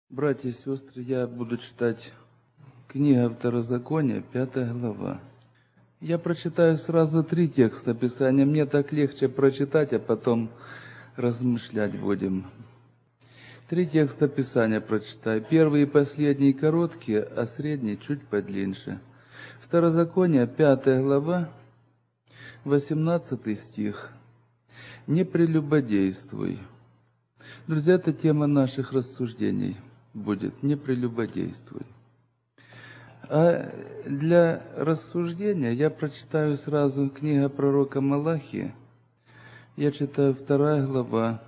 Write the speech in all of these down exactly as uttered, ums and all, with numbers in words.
Братья и сестры, я буду читать книга Второзакония, пятая глава. Я прочитаю сразу три текста Писания. Мне так легче прочитать, а потом размышлять будем. Три текста Писания прочитаю. Первый и последний короткие, а средний чуть подлиннее. Второзаконие, пятая глава, восемнадцатый стих. «Не прелюбодействуй». Друзья, это тема наших рассуждений будет. «Не прелюбодействуй». А для рассуждения я прочитаю сразу книга пророка Малахии. Я читаю вторая глава.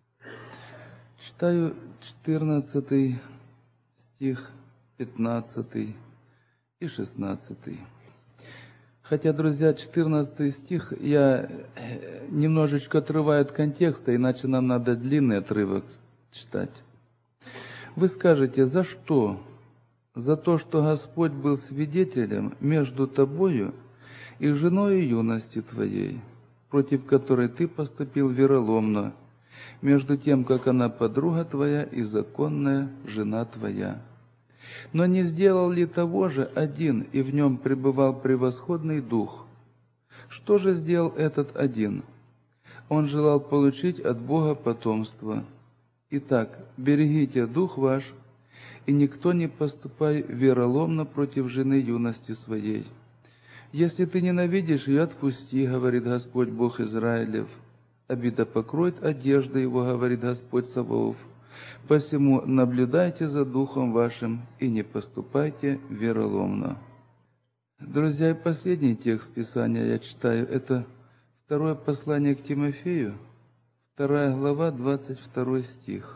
Читаю четырнадцатый стих, пятнадцатый и шестнадцатый. Хотя, друзья, четырнадцатый стих я немножечко отрываю от контекста, иначе нам надо длинный отрывок читать. Вы скажете, за что? За то, что Господь был свидетелем между тобою и женой юности твоей, против которой ты поступил вероломно, между тем, как она подруга твоя и законная жена твоя. Но не сделал ли того же один, и в нем пребывал превосходный дух? Что же сделал этот один? Он желал получить от Бога потомство. Итак, берегите дух ваш, и никто не поступай вероломно против жены юности своей. Если ты ненавидишь ее, отпусти, говорит Господь Бог Израилев. Обида покроет одежду его, говорит Господь Саваоф. Посему наблюдайте за духом вашим и не поступайте вероломно. Друзья, и последний текст Писания я читаю. Это второе послание к Тимофею, вторая глава, двадцать второй стих.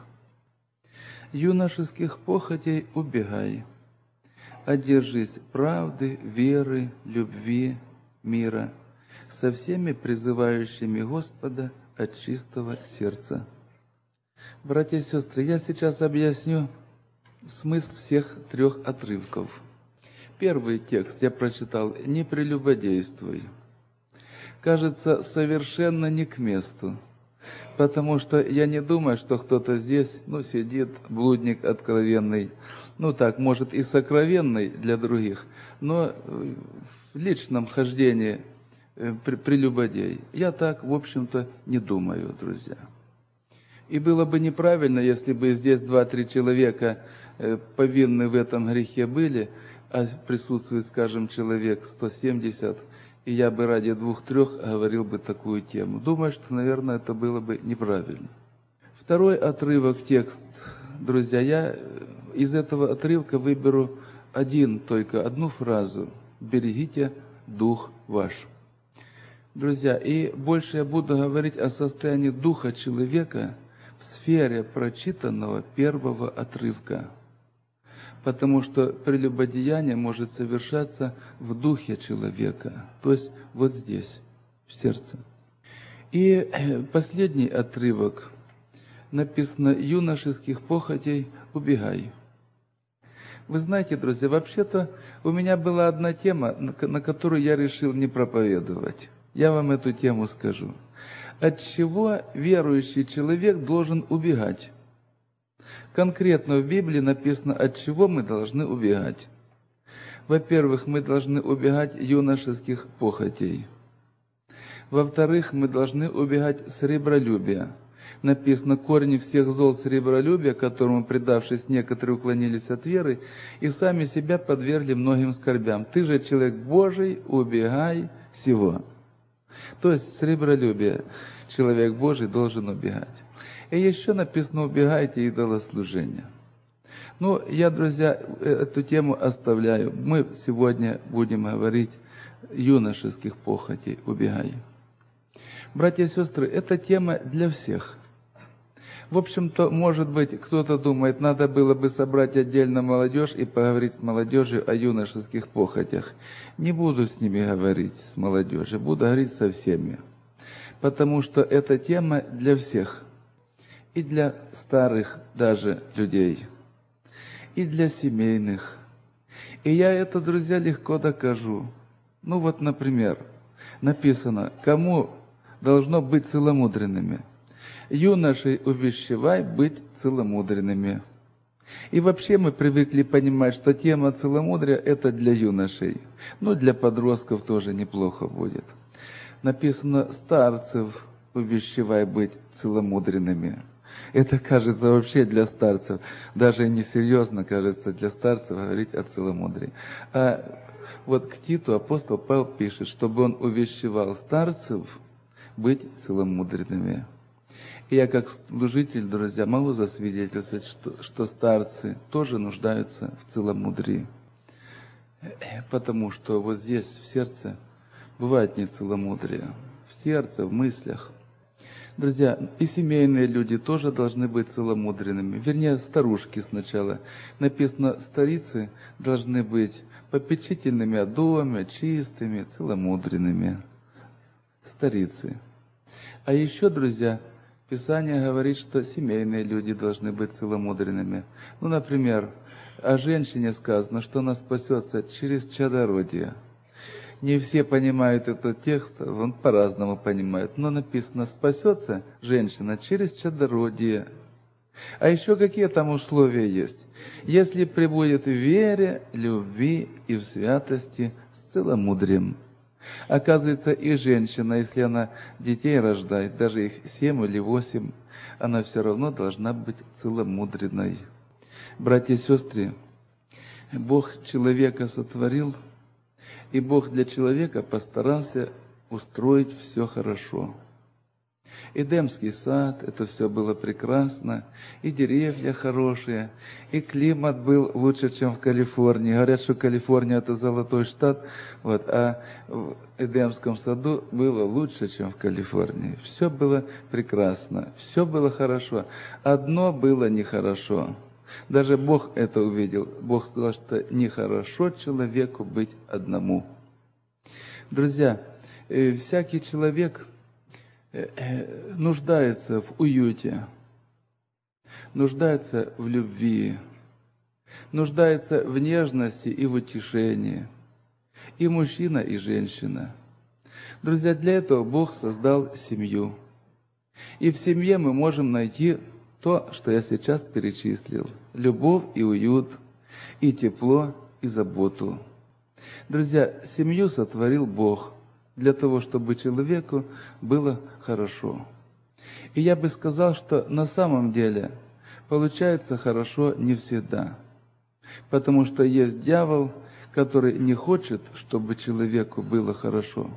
«Юношеских похотей убегай, одержись правды, веры, любви, мира, со всеми призывающими Господа от чистого сердца». Братья и сестры, я сейчас объясню смысл всех трех отрывков. Первый текст я прочитал «Не прелюбодействуй». Кажется, совершенно не к месту, потому что я не думаю, что кто-то здесь, ну, сидит, блудник откровенный, ну, так, может, и сокровенный для других, но в личном хождении прелюбодей. Я так, в общем-то, не думаю, друзья. И было бы неправильно, если бы здесь два-три человека повинны в этом грехе были, а присутствует, скажем, человек сто семьдесят, и я бы ради двух-трех говорил бы такую тему. Думаю, что, наверное, это было бы неправильно. Второй отрывок, текст, друзья, я из этого отрывка выберу один, только одну фразу. «Берегите дух ваш». Друзья, и больше я буду говорить о состоянии духа человека в сфере прочитанного первого отрывка, потому что прелюбодеяние может совершаться в духе человека, то есть вот здесь, в сердце. И последний отрывок написано «Юношеских похотей убегай». Вы знаете, друзья, вообще-то у меня была одна тема, на которую я решил не проповедовать. Я вам эту тему скажу. От чего верующий человек должен убегать? Конкретно в Библии написано, от чего мы должны убегать. Во-первых, мы должны убегать юношеских похотей. Во-вторых, мы должны убегать сребролюбия. Написано, корни всех зол сребролюбия, которому, предавшись, некоторые уклонились от веры, и сами себя подвергли многим скорбям. Ты же человек Божий, убегай сего. То есть сребролюбие человек Божий должен убегать. И еще написано, убегайте идолослужения. Ну, я, друзья, эту тему оставляю. Мы сегодня будем говорить юношеских похотей, убегай. Братья и сестры, эта тема для всех. В общем-то, может быть, кто-то думает, надо было бы собрать отдельно молодежь и поговорить с молодежью о юношеских похотях. Не буду с ними говорить, с молодежью, буду говорить со всеми. Потому что эта тема для всех. И для старых даже людей. И для семейных. И я это, друзья, легко докажу. Ну вот, например, написано, кому должно быть целомудренными. Юношей увещевай быть целомудренными. И вообще мы привыкли понимать, что тема целомудрия – это для юношей. Ну, для подростков тоже неплохо будет. Написано: старцев увещевай быть целомудренными. Это кажется вообще для старцев. Даже несерьезно кажется для старцев говорить о целомудрии. А вот к Титу апостол Павел пишет, чтобы он увещевал старцев быть целомудренными. И я как служитель, друзья, могу засвидетельствовать, что, что старцы тоже нуждаются в целомудрии. Потому что вот здесь, в сердце, бывает не целомудрие. В сердце, в мыслях. Друзья, и семейные люди тоже должны быть целомудренными. Вернее, старушки сначала. Написано, старицы должны быть попечительными о доме, чистыми, целомудренными. Старицы. А еще, друзья, Писание говорит, что семейные люди должны быть целомудренными. Ну, например, о женщине сказано, что она спасется через чадородие. Не все понимают этот текст, он по-разному понимает. Но написано, спасется женщина через чадородие. А еще какие там условия есть? Если пребудет в вере, любви и в святости с целомудрием. Оказывается, и женщина, если она детей рождает, даже их семь или восемь, она все равно должна быть целомудренной. Братья и сестры, Бог человека сотворил, и Бог для человека постарался устроить все хорошо. Эдемский сад, это все было прекрасно, и деревья хорошие, и климат был лучше, чем в Калифорнии. Говорят, что Калифорния – это золотой штат, вот, а в Эдемском саду было лучше, чем в Калифорнии. Все было прекрасно, все было хорошо. Одно было нехорошо. Даже Бог это увидел. Бог сказал, что нехорошо человеку быть одному. Друзья, всякий человек нуждается в уюте, нуждается в любви, нуждается в нежности и в утешении. И мужчина, и женщина. Друзья, для этого Бог создал семью. И в семье мы можем найти то, что я сейчас перечислил. Любовь и уют, и тепло, и заботу. Друзья, семью сотворил Бог для того, чтобы человеку было хорошо. И я бы сказал, что на самом деле получается хорошо не всегда. Потому что есть дьявол, который не хочет, чтобы человеку было хорошо.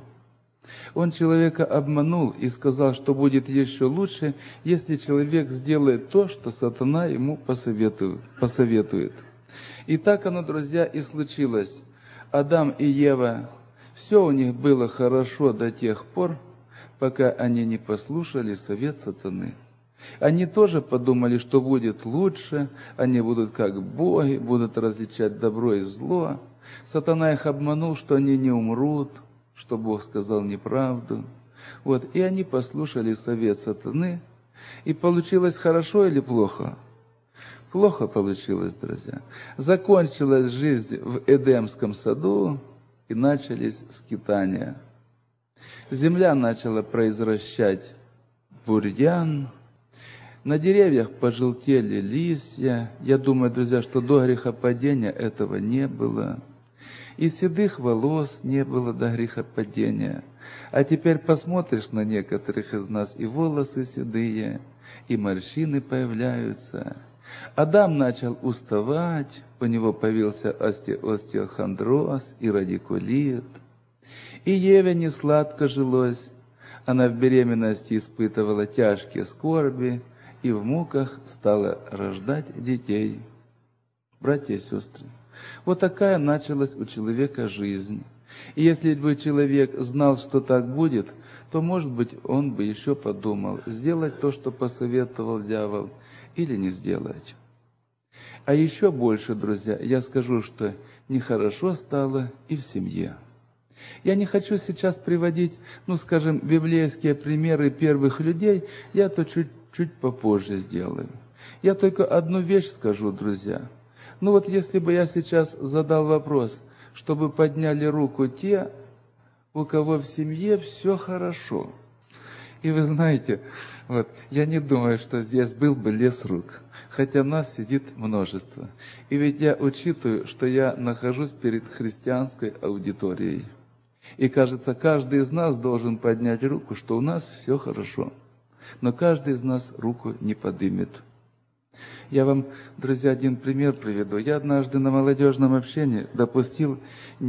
Он человека обманул и сказал, что будет еще лучше, если человек сделает то, что сатана ему посоветует. посоветует. И так оно, друзья, и случилось. Адам и Ева, все у них было хорошо до тех пор, пока они не послушали совет сатаны. Они тоже подумали, что будет лучше, они будут как боги, будут различать добро и зло. Сатана их обманул, что они не умрут, что Бог сказал неправду. Вот, и они послушали совет сатаны, и получилось хорошо или плохо? Плохо получилось, друзья. Закончилась жизнь в Эдемском саду, и начались скитания. Земля начала произращать бурьян, на деревьях пожелтели листья. Я думаю, друзья, что до грехопадения этого не было. И седых волос не было до грехопадения. А теперь посмотришь на некоторых из нас, и волосы седые, и морщины появляются. Адам начал уставать, у него появился осте- остеохондроз и радикулит. И Еве не сладко жилось, она в беременности испытывала тяжкие скорби, и в муках стала рождать детей. Братья и сестры, вот такая началась у человека жизнь. И если бы человек знал, что так будет, то, может быть, он бы еще подумал, сделать то, что посоветовал дьявол, или не сделать. А еще больше, друзья, я скажу, что нехорошо стало и в семье. Я не хочу сейчас приводить, ну, скажем, библейские примеры первых людей, я это чуть-чуть попозже сделаю. Я только одну вещь скажу, друзья. Ну вот если бы я сейчас задал вопрос, чтобы подняли руку те, у кого в семье все хорошо. И вы знаете, вот, я не думаю, что здесь был бы лес рук. хотя нас сидит множество. И ведь я учитываю, что я нахожусь перед христианской аудиторией. И кажется, каждый из нас должен поднять руку, что у нас все хорошо. Но каждый из нас руку не подымет. Я вам, друзья, один пример приведу. Я однажды на молодежном общении допустил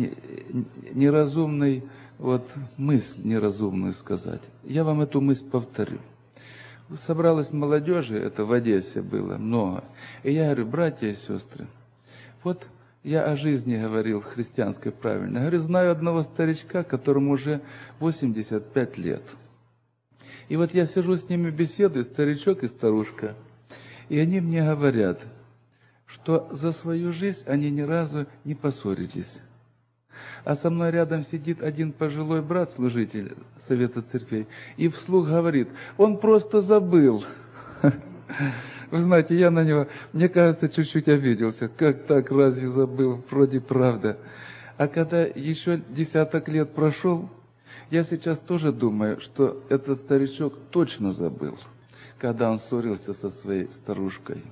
неразумный, вот мысль неразумную сказать. Я вам эту мысль повторю. Собралась молодежи, это в Одессе было много. И я говорю, братья и сестры, вот я о жизни говорил христианской правильно. Я говорю, знаю одного старичка, которому уже восемьдесят пять лет. И вот я сижу с ними беседую, старичок и старушка. И они мне говорят, что за свою жизнь они ни разу не поссорились. А со мной рядом сидит один пожилой брат, служитель Совета Церквей, и вслух говорит, он просто забыл. Вы знаете, я на него, мне кажется, чуть-чуть обиделся. Как так, разве забыл? Вроде правда. А когда еще десяток лет прошел, я сейчас тоже думаю, что этот старичок точно забыл, когда он ссорился со своей старушкой.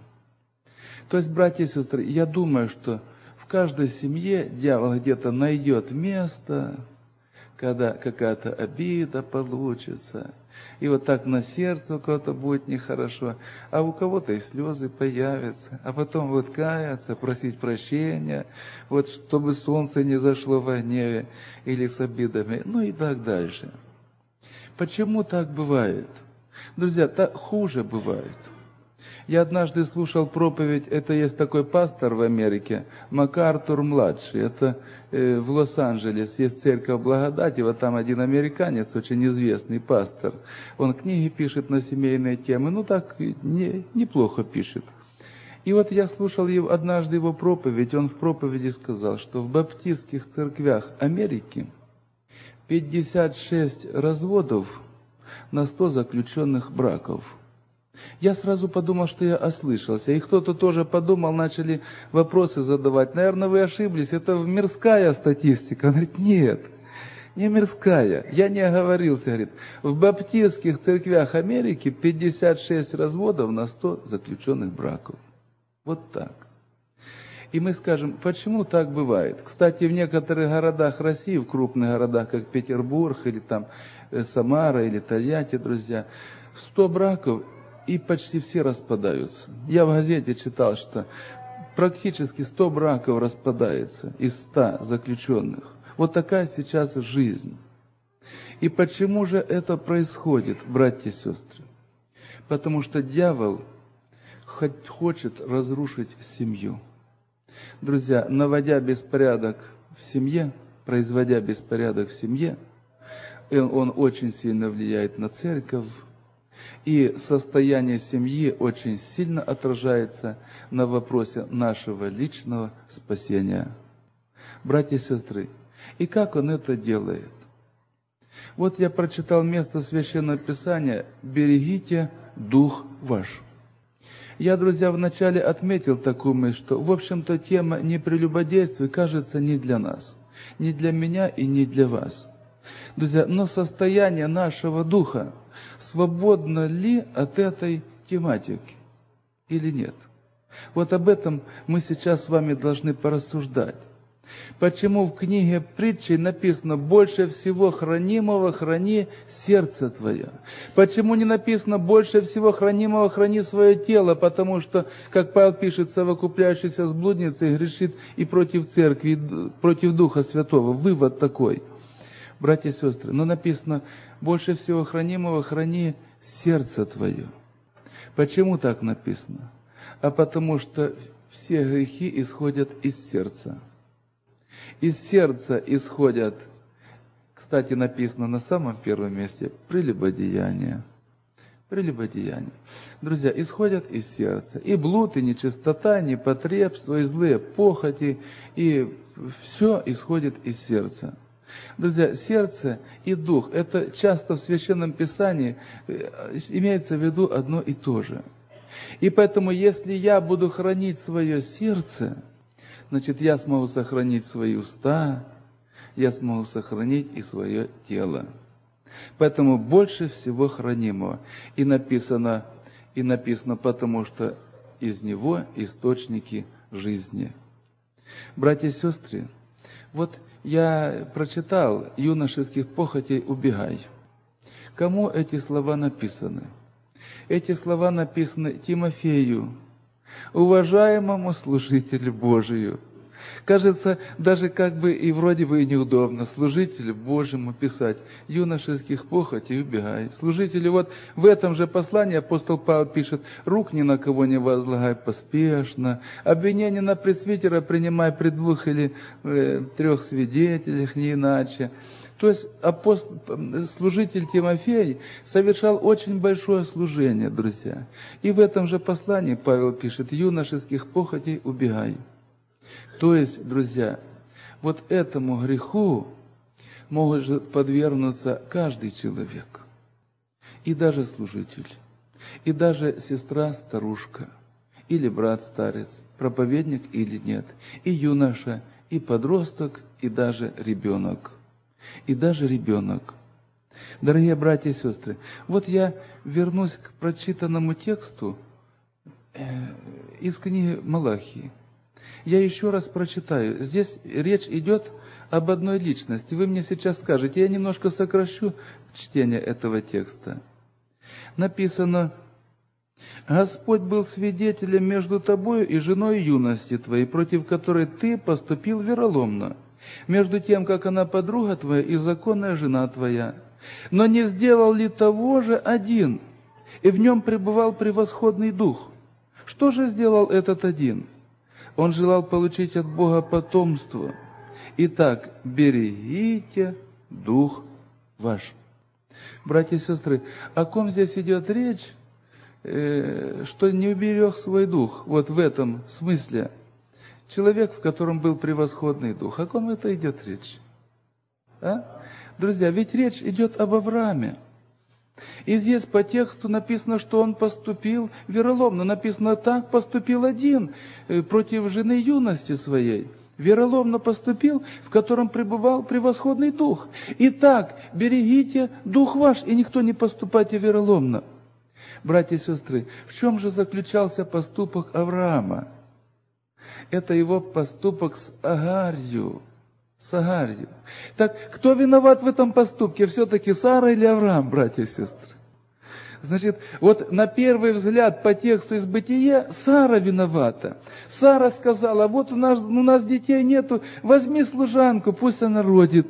То есть, братья и сестры, я думаю, что в каждой семье дьявол где-то найдет место, когда какая-то обида получится, и вот так на сердце у кого-то будет нехорошо, а у кого-то и слезы появятся, а потом вот каяться, просить прощения, вот чтобы солнце не зашло в гневе или с обидами, ну и так дальше. Почему так бывает? Друзья, так хуже бывает. Я однажды слушал проповедь, это есть такой пастор в Америке, МакАртур-младший, это э, в Лос-Анджелес, есть церковь Благодати, вот там один американец, очень известный пастор, он книги пишет на семейные темы, ну так не, неплохо пишет. И вот я слушал его, однажды его проповедь, он в проповеди сказал, что в баптистских церквях Америки пятьдесят шесть разводов на сто заключенных браков. Я сразу подумал, что я ослышался. И кто-то тоже подумал, начали вопросы задавать. Наверное, вы ошиблись, это мирская статистика. Он говорит, нет, не мирская. Я не оговорился, говорит. В баптистских церквях Америки пятьдесят шесть разводов на сто заключенных браков. Вот так. И мы скажем, почему так бывает? Кстати, в некоторых городах России, в крупных городах, как Петербург, или там Самара, или Тольятти, друзья, сто браков, и почти все распадаются. Я в газете читал, что практически сто браков распадается из ста заключенных. Вот такая сейчас жизнь. И почему же это происходит, братья и сестры? Потому что дьявол хочет разрушить семью. Друзья, наводя беспорядок в семье, производя беспорядок в семье, он, он очень сильно влияет на церковь, и состояние семьи очень сильно отражается на вопросе нашего личного спасения. Братья и сестры, и как он это делает? Вот я прочитал место Священного Писания «Берегите дух ваш». Я, друзья, вначале отметил такую мысль, что, в общем-то, тема непрелюбодействия кажется не для нас, не для меня и не для вас. Друзья, но состояние нашего духа свободно ли от этой тематики или нет? Вот об этом мы сейчас с вами должны порассуждать. Почему в книге притчей написано «больше всего хранимого храни сердце твое»? Почему не написано «больше всего хранимого храни свое тело»? Потому что, как Павел пишет, совокупляющийся с блудницей грешит и против церкви, и против Духа Святого. Вывод такой. Братья и сестры, но написано «больше всего хранимого храни сердце твое». Почему так написано? А потому что все грехи исходят из сердца. Из сердца исходят, кстати, написано на самом первом месте, прелюбодеяние. Прелюбодеяние. Друзья, исходят из сердца. И блуд, и нечистота, и непотребство, и злые похоти, и все исходит из сердца. Друзья, сердце и дух, это часто в Священном Писании имеется в виду одно и то же. И поэтому, если я буду хранить свое сердце, значит, я смогу сохранить свои уста, я смогу сохранить и свое тело. Поэтому больше всего хранимого. И написано, и написано, потому что из него источники жизни. Братья и сестры, вот я прочитал «Юношеских похотей убегай». Кому эти слова написаны? Эти слова написаны Тимофею, уважаемому служителю Божию. Кажется, даже как бы и вроде бы и неудобно служителю Божьему писать «юношеских похотей убегай». Служителю вот в этом же послании апостол Павел пишет: «Рук ни на кого не возлагай поспешно, обвинение на пресвитера принимай при двух или э, трех свидетелях, не иначе». То есть апостол, служитель Тимофей совершал очень большое служение, друзья. И в этом же послании Павел пишет: «Юношеских похотей убегай». То есть, друзья, вот этому греху может подвергнуться каждый человек. И даже служитель, и даже сестра-старушка, или брат-старец, проповедник или нет, и юноша, и подросток, и даже ребенок. И даже ребенок. Дорогие братья и сестры, вот я вернусь к прочитанному тексту из книги Малахии. Я еще раз прочитаю. Здесь речь идет об одной личности. Вы мне сейчас скажете, я немножко сокращу чтение этого текста. Написано: «Господь был свидетелем между тобою и женой юности твоей, против которой ты поступил вероломно, между тем, как она подруга твоя и законная жена твоя. Но не сделал ли того же один, и в нем пребывал превосходный дух? Что же сделал этот один? Он желал получить от Бога потомство. Итак, берегите дух ваш». Братья и сестры, о ком здесь идет речь, э, что не уберег свой дух? Вот в этом смысле. Человек, в котором был превосходный дух. О ком это идет речь? А? Друзья, ведь речь идет об Аврааме. И здесь по тексту написано, что он поступил вероломно. Написано: так поступил один против жены юности своей. Вероломно поступил, в котором пребывал превосходный дух. Итак, берегите дух ваш, и никто не поступайте вероломно. Братья и сестры, в чем же заключался поступок Авраама? Это его поступок с Агарью. С Агарью. Так, кто виноват в этом поступке? Все-таки Сара или Авраам, братья и сестры? Значит, вот на первый взгляд по тексту из Бытия Сара виновата. Сара сказала: вот у нас, у нас детей нету, возьми служанку, пусть она родит.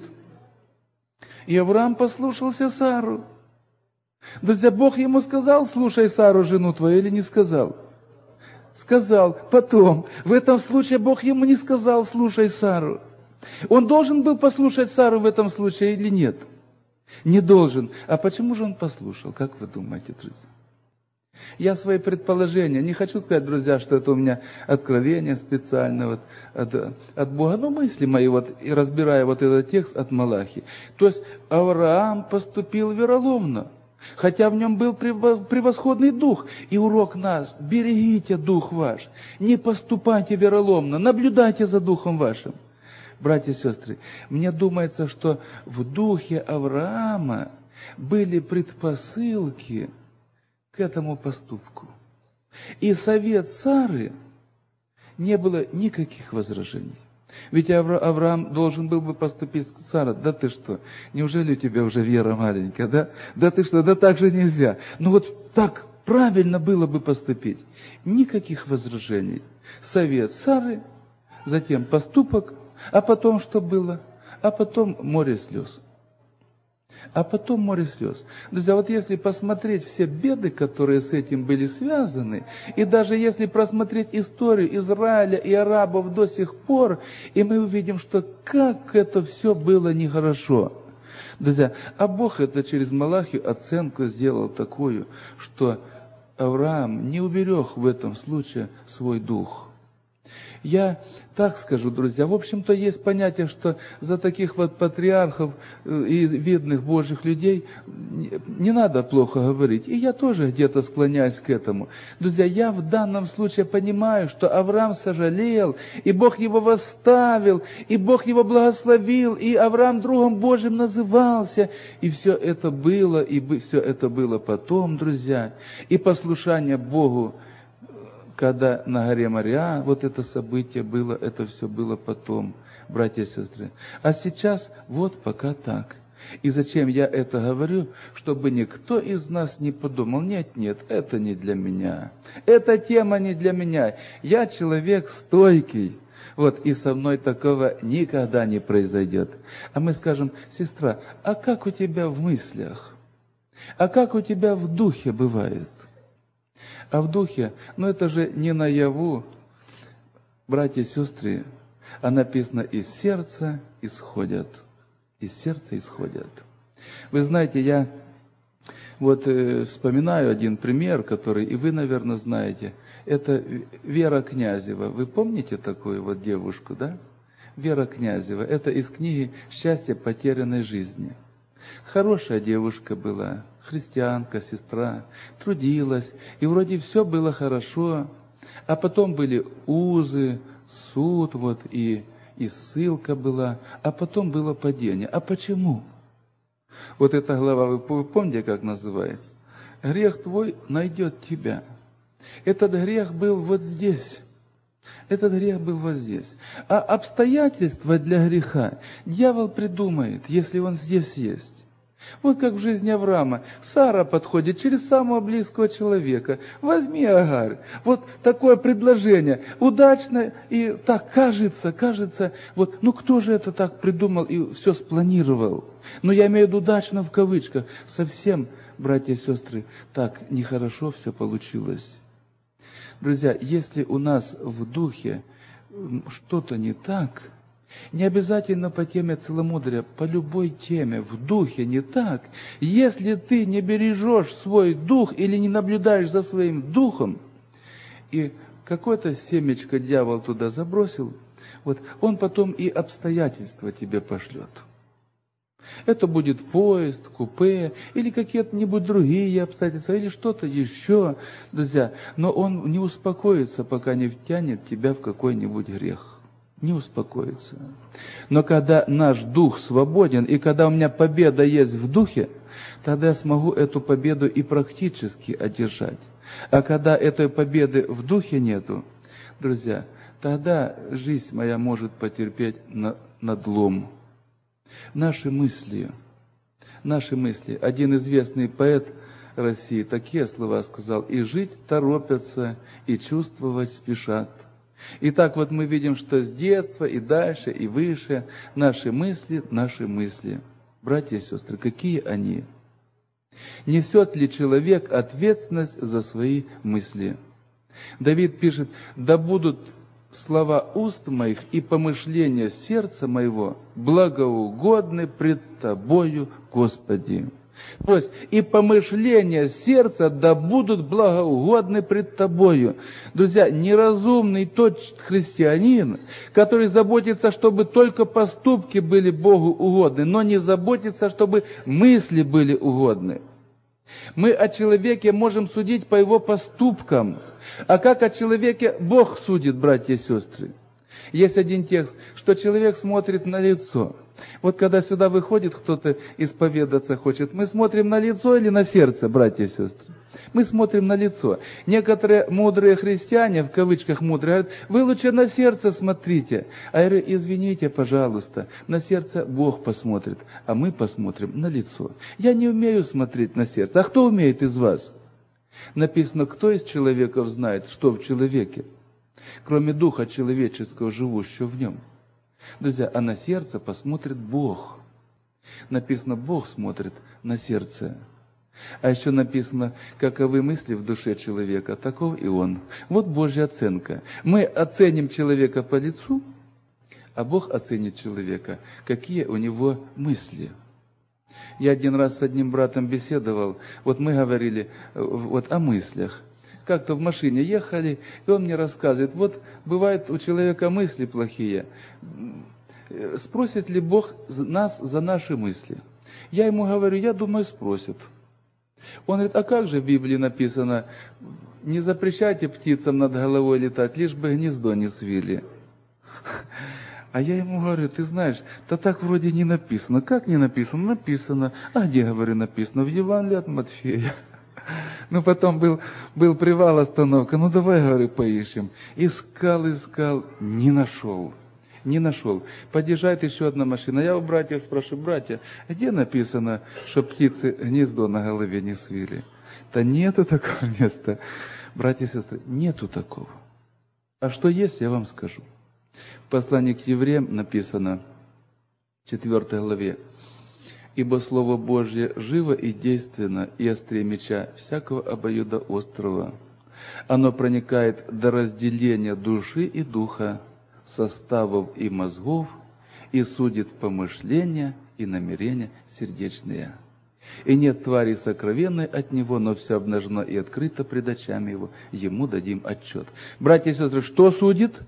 И Авраам послушался Сару. Друзья, Бог ему сказал: слушай Сару, жену твою, или не сказал? Сказал. Потом, в этом случае Бог ему не сказал: слушай Сару. Он должен был послушать Сару в этом случае или нет? Не должен. А почему же он послушал? Как вы думаете, друзья? Я свои предположения, не хочу сказать, друзья, что это у меня откровение специально вот от, от Бога, но мысли мои, вот, и разбирая вот этот текст от Малахии. То есть Авраам поступил вероломно, хотя в нем был превосходный дух. И урок наш: берегите дух ваш, не поступайте вероломно, наблюдайте за духом вашим. Братья и сестры, мне думается, что в духе Авраама были предпосылки к этому поступку. И совет Сары не было никаких возражений. Ведь Авра- Авраам должен был бы поступить с Сарой: да ты что, неужели у тебя уже вера маленькая, да? Да ты что, да так же нельзя. Ну вот так правильно было бы поступить. Никаких возражений. Совет Сары, затем поступок, а потом что было? А потом море слез. А потом море слез. Друзья, вот если посмотреть все беды, которые с этим были связаны, и даже если просмотреть историю Израиля и арабов до сих пор, и мы увидим, что как это все было нехорошо. Друзья, а Бог это через Малахию оценку сделал такую, что Авраам не уберег в этом случае свой дух. Я так скажу, друзья, в общем-то есть понятие, что за таких вот патриархов и видных Божьих людей не надо плохо говорить. И я тоже где-то склоняюсь к этому. Друзья, я в данном случае понимаю, что Авраам сожалел, и Бог его восставил, и Бог его благословил, и Авраам другом Божьим назывался. И все это было, и все это было потом, друзья. И послушание Богу когда на горе Мориа вот это событие было, это все было потом, братья и сестры. А сейчас вот пока так. И зачем я это говорю? Чтобы никто из нас не подумал, нет, нет, это не для меня. Эта тема не для меня. Я человек стойкий. Вот, и со мной такого никогда не произойдет. А мы скажем: сестра, а как у тебя в мыслях? А как у тебя в духе бывает? А в духе, ну это же не наяву, братья и сестры, а написано: из сердца исходят. Из сердца исходят. Вы знаете, я вот э, вспоминаю один пример, который и вы, наверное, знаете. Это Вера Князева. Вы помните такую вот девушку, да? Вера Князева. Это из книги «Счастье потерянной жизни». Хорошая девушка была, христианка, сестра, трудилась, и вроде все было хорошо. А потом были узы, суд, вот, и, и ссылка была, а потом было падение. А почему? Вот эта глава, вы помните, как называется? «Грех твой найдет тебя». Этот грех был вот здесь. Этот грех был вот здесь. А обстоятельства для греха дьявол придумает, если он здесь есть. Вот как в жизни Авраама. Сара подходит через самого близкого человека. Возьми Агарь. Вот такое предложение. Удачно и так кажется, кажется. Вот, ну кто же это так придумал и все спланировал? Ну я имею в виду удачно в кавычках. Совсем, братья и сестры, так нехорошо все получилось. Друзья, если у нас в духе что-то не так, не обязательно по теме целомудрия, по любой теме, в духе не так, если ты не бережешь свой дух или не наблюдаешь за своим духом, и какое-то семечко дьявол туда забросил, вот он потом и обстоятельства тебе пошлет. Это будет поезд, купе, или какие-нибудь другие обстоятельства, или что-то еще, друзья. Но он не успокоится, пока не втянет тебя в какой-нибудь грех. Не успокоится. Но когда наш дух свободен, и когда у меня победа есть в духе, тогда я смогу эту победу и практически одержать. А когда этой победы в духе нету, друзья, тогда жизнь моя может потерпеть надлом. Наши мысли, наши мысли. Один известный поэт России такие слова сказал: «И жить торопятся, и чувствовать спешат». И так вот мы видим, что с детства и дальше, и выше наши мысли, наши мысли. Братья и сестры, какие они? Несет ли человек ответственность за свои мысли? Давид пишет: «Да будут слова уст моих и помышления сердца моего благоугодны пред Тобою, Господи». То есть, и помышления сердца да будут благоугодны пред Тобою. Друзья, неразумный тот христианин, который заботится, чтобы только поступки были Богу угодны, но не заботится, чтобы мысли были угодны. Мы о человеке можем судить по его поступкам. А как о человеке Бог судит, братья и сестры? Есть один текст, что человек смотрит на лицо. Вот когда сюда выходит кто-то исповедаться хочет, мы смотрим на лицо или на сердце, братья и сестры? Мы смотрим на лицо. Некоторые мудрые христиане, в кавычках мудрые, говорят: вы лучше на сердце смотрите. А я говорю: извините, пожалуйста, на сердце Бог посмотрит, а мы посмотрим на лицо. Я не умею смотреть на сердце. А кто умеет из вас? Написано: кто из человеков знает, что в человеке, кроме духа человеческого, живущего в нем? Друзья, а на сердце посмотрит Бог. Написано: Бог смотрит на сердце. А еще написано: каковы мысли в душе человека, таков и он. Вот Божья оценка. Мы оценим человека по лицу, а Бог оценит человека, какие у него мысли. Я один раз с одним братом беседовал, вот мы говорили вот о мыслях. Как-то в машине ехали, и он мне рассказывает: вот бывает у человека мысли плохие. Спросит ли Бог нас за наши мысли? Я ему говорю: я думаю, спросит. Он говорит: а как же в Библии написано: не запрещайте птицам над головой летать, лишь бы гнездо не свили. А я ему говорю: ты знаешь, да так вроде не написано. Как не написано? Написано. А где, говорю, написано? В Евангелии от Матфея. Ну, потом был, был привал, остановка. Ну, давай, говорю, поищем. Искал, искал, не нашел. Не нашел. Подъезжает еще одна машина. Я у братьев спрашиваю: братья, где написано, что птицы гнездо на голове не свили? Да нету такого места. Братья и сестры, нету такого. А что есть, я вам скажу. В послании к евреям написано, в четвёртой главе: «Ибо Слово Божье живо и действенно, и острее меча всякого обоюдоострого. Оно проникает до разделения души и духа, составов и мозгов, и судит помышления и намерения сердечные. И нет твари сокровенной от Него, но все обнажено и открыто пред очами Его, Ему дадим отчет». Братья и сестры, что судит?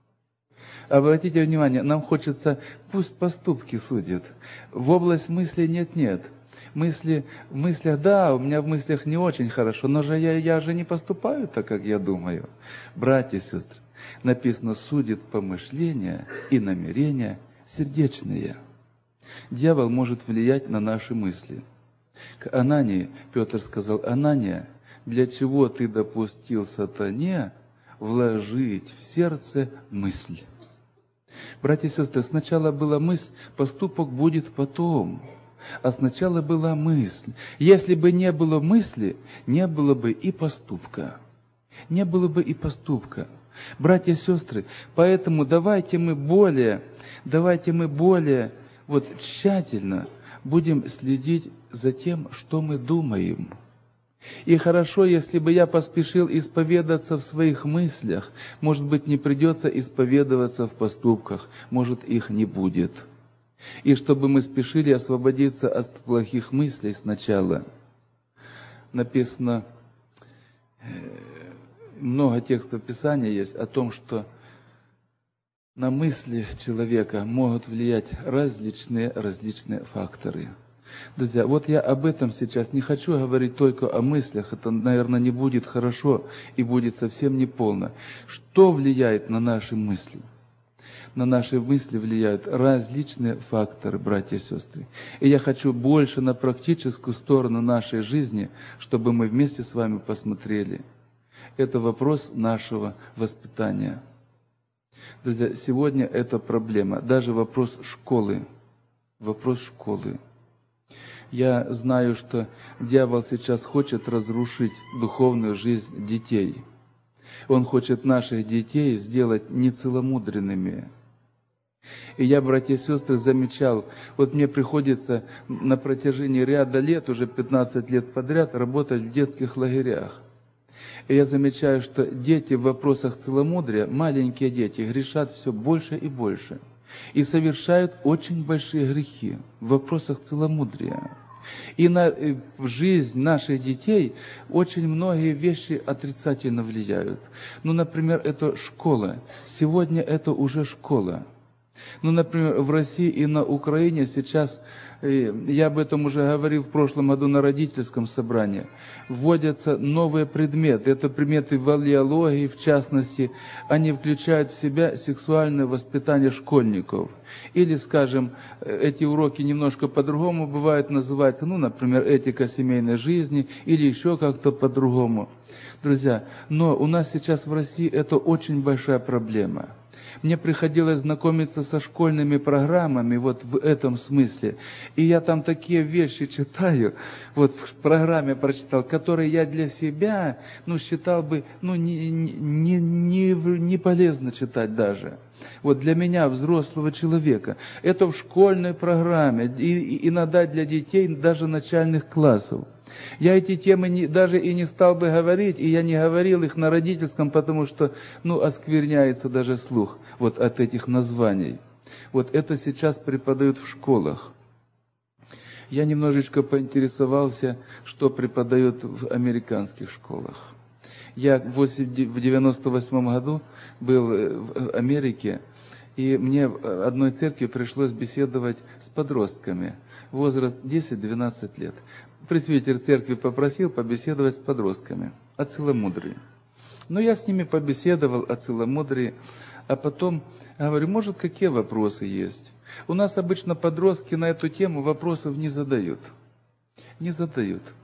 Обратите внимание, нам хочется, пусть поступки судят. В область мыслей нет-нет. Мысли, в мыслях, да, у меня в мыслях не очень хорошо, но же я, я же не поступаю так, как я думаю. Братья и сестры, написано, судит помышления и намерения сердечные. Дьявол может влиять на наши мысли. К Анании Петр сказал: Анания, для чего ты допустил сатане вложить в сердце мысль? Братья и сестры, сначала была мысль, поступок будет потом. А сначала была мысль. Если бы не было мысли, не было бы и поступка. Не было бы и поступка. Братья и сестры, поэтому давайте мы более, давайте мы более вот тщательно будем следить за тем, что мы думаем. И хорошо, если бы я поспешил исповедаться в своих мыслях, может быть, не придется исповедоваться в поступках, может, их не будет. И чтобы мы спешили освободиться от плохих мыслей сначала. Написано, много текстов Писания есть о том, что на мысли человека могут влиять различные, различные факторы. Друзья, вот я об этом сейчас не хочу говорить только о мыслях, это, наверное, не будет хорошо и будет совсем неполно. Что влияет на наши мысли? На наши мысли влияют различные факторы, братья и сестры. И я хочу больше на практическую сторону нашей жизни, чтобы мы вместе с вами посмотрели. Это вопрос нашего воспитания. Друзья, сегодня это проблема, даже вопрос школы. Вопрос школы. Я знаю, что дьявол сейчас хочет разрушить духовную жизнь детей. Он хочет наших детей сделать нецеломудренными. И я, братья и сестры, замечал, вот мне приходится на протяжении ряда лет, уже пятнадцать лет подряд, работать в детских лагерях. И я замечаю, что дети в вопросах целомудрия, маленькие дети, грешат все больше и больше. И совершают очень большие грехи в вопросах целомудрия. И на в жизнь наших детей очень многие вещи отрицательно влияют. Ну, например, это школа. Сегодня это уже школа. Ну, например, в России и на Украине сейчас, я об этом уже говорил в прошлом году на родительском собрании, вводятся новые предметы. Это предметы валеологии, в частности, они включают в себя сексуальное воспитание школьников. Или, скажем, эти уроки немножко по-другому бывают, называются, ну, например, этика семейной жизни, или еще как-то по-другому. Друзья, но у нас сейчас в России это очень большая проблема. Мне приходилось знакомиться со школьными программами вот в этом смысле. И я там такие вещи читаю, вот в программе прочитал, которые я для себя, ну, считал бы, ну, не, не, не, не полезно читать даже. Вот для меня, взрослого человека. Это в школьной программе, и, и иногда для детей даже начальных классов. Я эти темы не, даже и не стал бы говорить, и я не говорил их на родительском, потому что, ну, оскверняется даже слух вот от этих названий. Вот это сейчас преподают в школах. Я немножечко поинтересовался, что преподают в американских школах. Я в девяносто восьмом году был в Америке, и мне в одной церкви пришлось беседовать с подростками. Возраст десять-двенадцать лет. Пресвитер церкви попросил побеседовать с подростками о целомудрии. Но я с ними побеседовал о целомудрии, а потом говорю, может, какие вопросы есть? У нас обычно подростки на эту тему вопросов не задают. Не задают.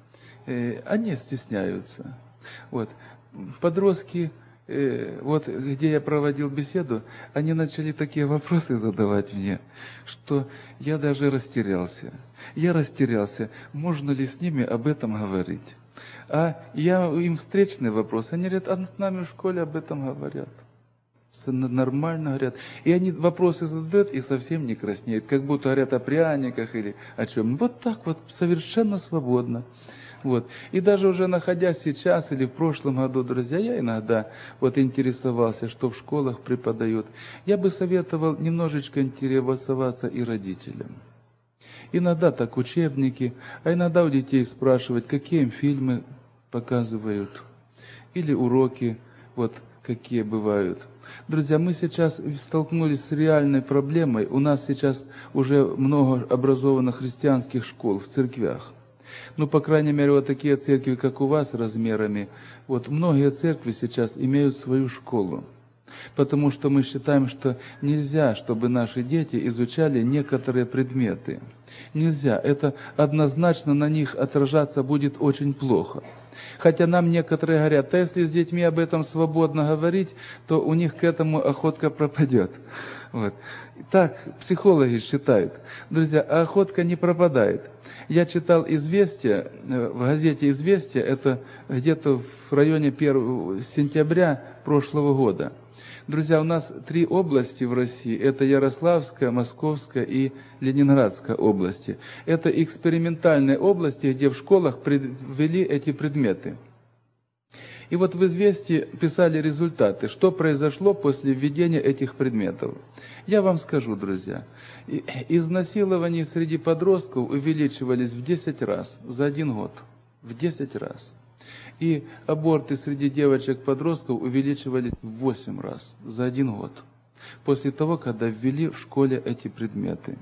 э, они стесняются. Вот. Подростки, э, вот где я проводил беседу, они начали такие вопросы задавать мне, что я даже растерялся. Я растерялся, можно ли с ними об этом говорить. А я им встречный вопрос, они говорят, а с нами в школе об этом говорят. Нормально говорят. И они вопросы задают и совсем не краснеют, как будто говорят о пряниках или о чем. Вот так вот, совершенно свободно. Вот. И даже уже находясь сейчас или в прошлом году, друзья, я иногда вот интересовался, что в школах преподают. Я бы советовал немножечко интересоваться и родителям. Иногда так учебники, а иногда у детей спрашивать, какие им фильмы показывают, или уроки, вот какие бывают. Друзья, мы сейчас столкнулись с реальной проблемой. У нас сейчас уже много образованных христианских школ в церквях. Ну, по крайней мере, вот такие церкви, как у вас, размерами. Вот многие церкви сейчас имеют свою школу. Потому что мы считаем, что нельзя, чтобы наши дети изучали некоторые предметы. Нельзя. Это однозначно на них отражаться будет очень плохо. Хотя нам некоторые говорят, а если с детьми об этом свободно говорить, то у них к этому охотка пропадет. Вот. Так психологи считают. Друзья, а охотка не пропадает. Я читал «Известия», в газете «Известия», это где-то в районе первого сентября прошлого года. Друзья, у нас три области в России. Это Ярославская, Московская и Ленинградская области. Это экспериментальные области, где в школах ввели эти предметы. И вот в «Известии» писали результаты, что произошло после введения этих предметов. Я вам скажу, друзья, изнасилования среди подростков увеличивались в десять раз за один год. В десять раз. И аборты среди девочек-подростков увеличивались в восемь раз за один год. После того, когда ввели в школе эти предметы.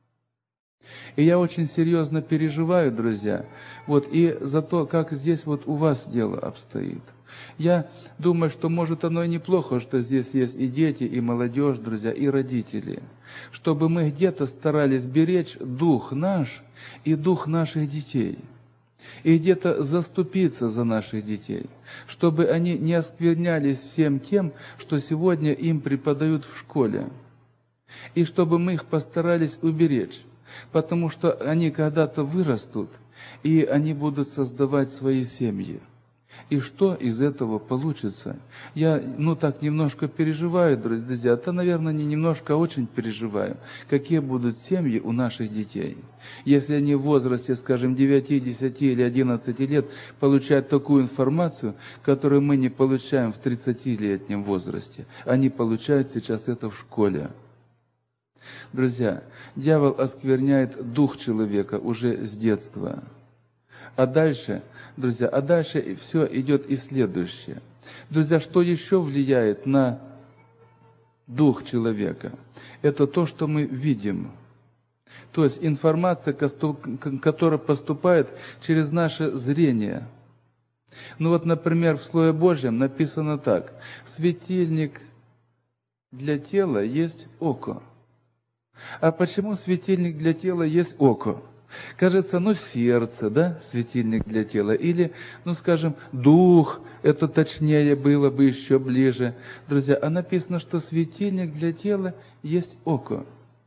И я очень серьезно переживаю, друзья, вот и за то, как здесь вот у вас дело обстоит. Я думаю, что может оно и неплохо, что здесь есть и дети, и молодежь, друзья, и родители. Чтобы мы где-то старались беречь дух наш и дух наших детей. И где-то заступиться за наших детей, чтобы они не осквернялись всем тем, что сегодня им преподают в школе. И чтобы мы их постарались уберечь, потому что они когда-то вырастут, и они будут создавать свои семьи. И что из этого получится? Я, ну, так немножко переживаю, друзья, то, наверное, не немножко, а очень переживаю, какие будут семьи у наших детей. Если они в возрасте, скажем, девяти, десяти или одиннадцати лет получают такую информацию, которую мы не получаем в тридцатилетнем возрасте. Они получают сейчас это в школе. Друзья, дьявол оскверняет дух человека уже с детства. А дальше, друзья, а дальше все идет и следующее. Друзья, что еще влияет на дух человека? Это то, что мы видим. То есть информация, которая поступает через наше зрение. Ну вот, например, в Слове Божьем написано так. Светильник для тела есть око. А почему светильник для тела есть око? Кажется, ну, сердце, да, светильник для тела. Или, ну, скажем, дух, это точнее было бы еще ближе. Друзья, а написано, что светильник для тела есть око.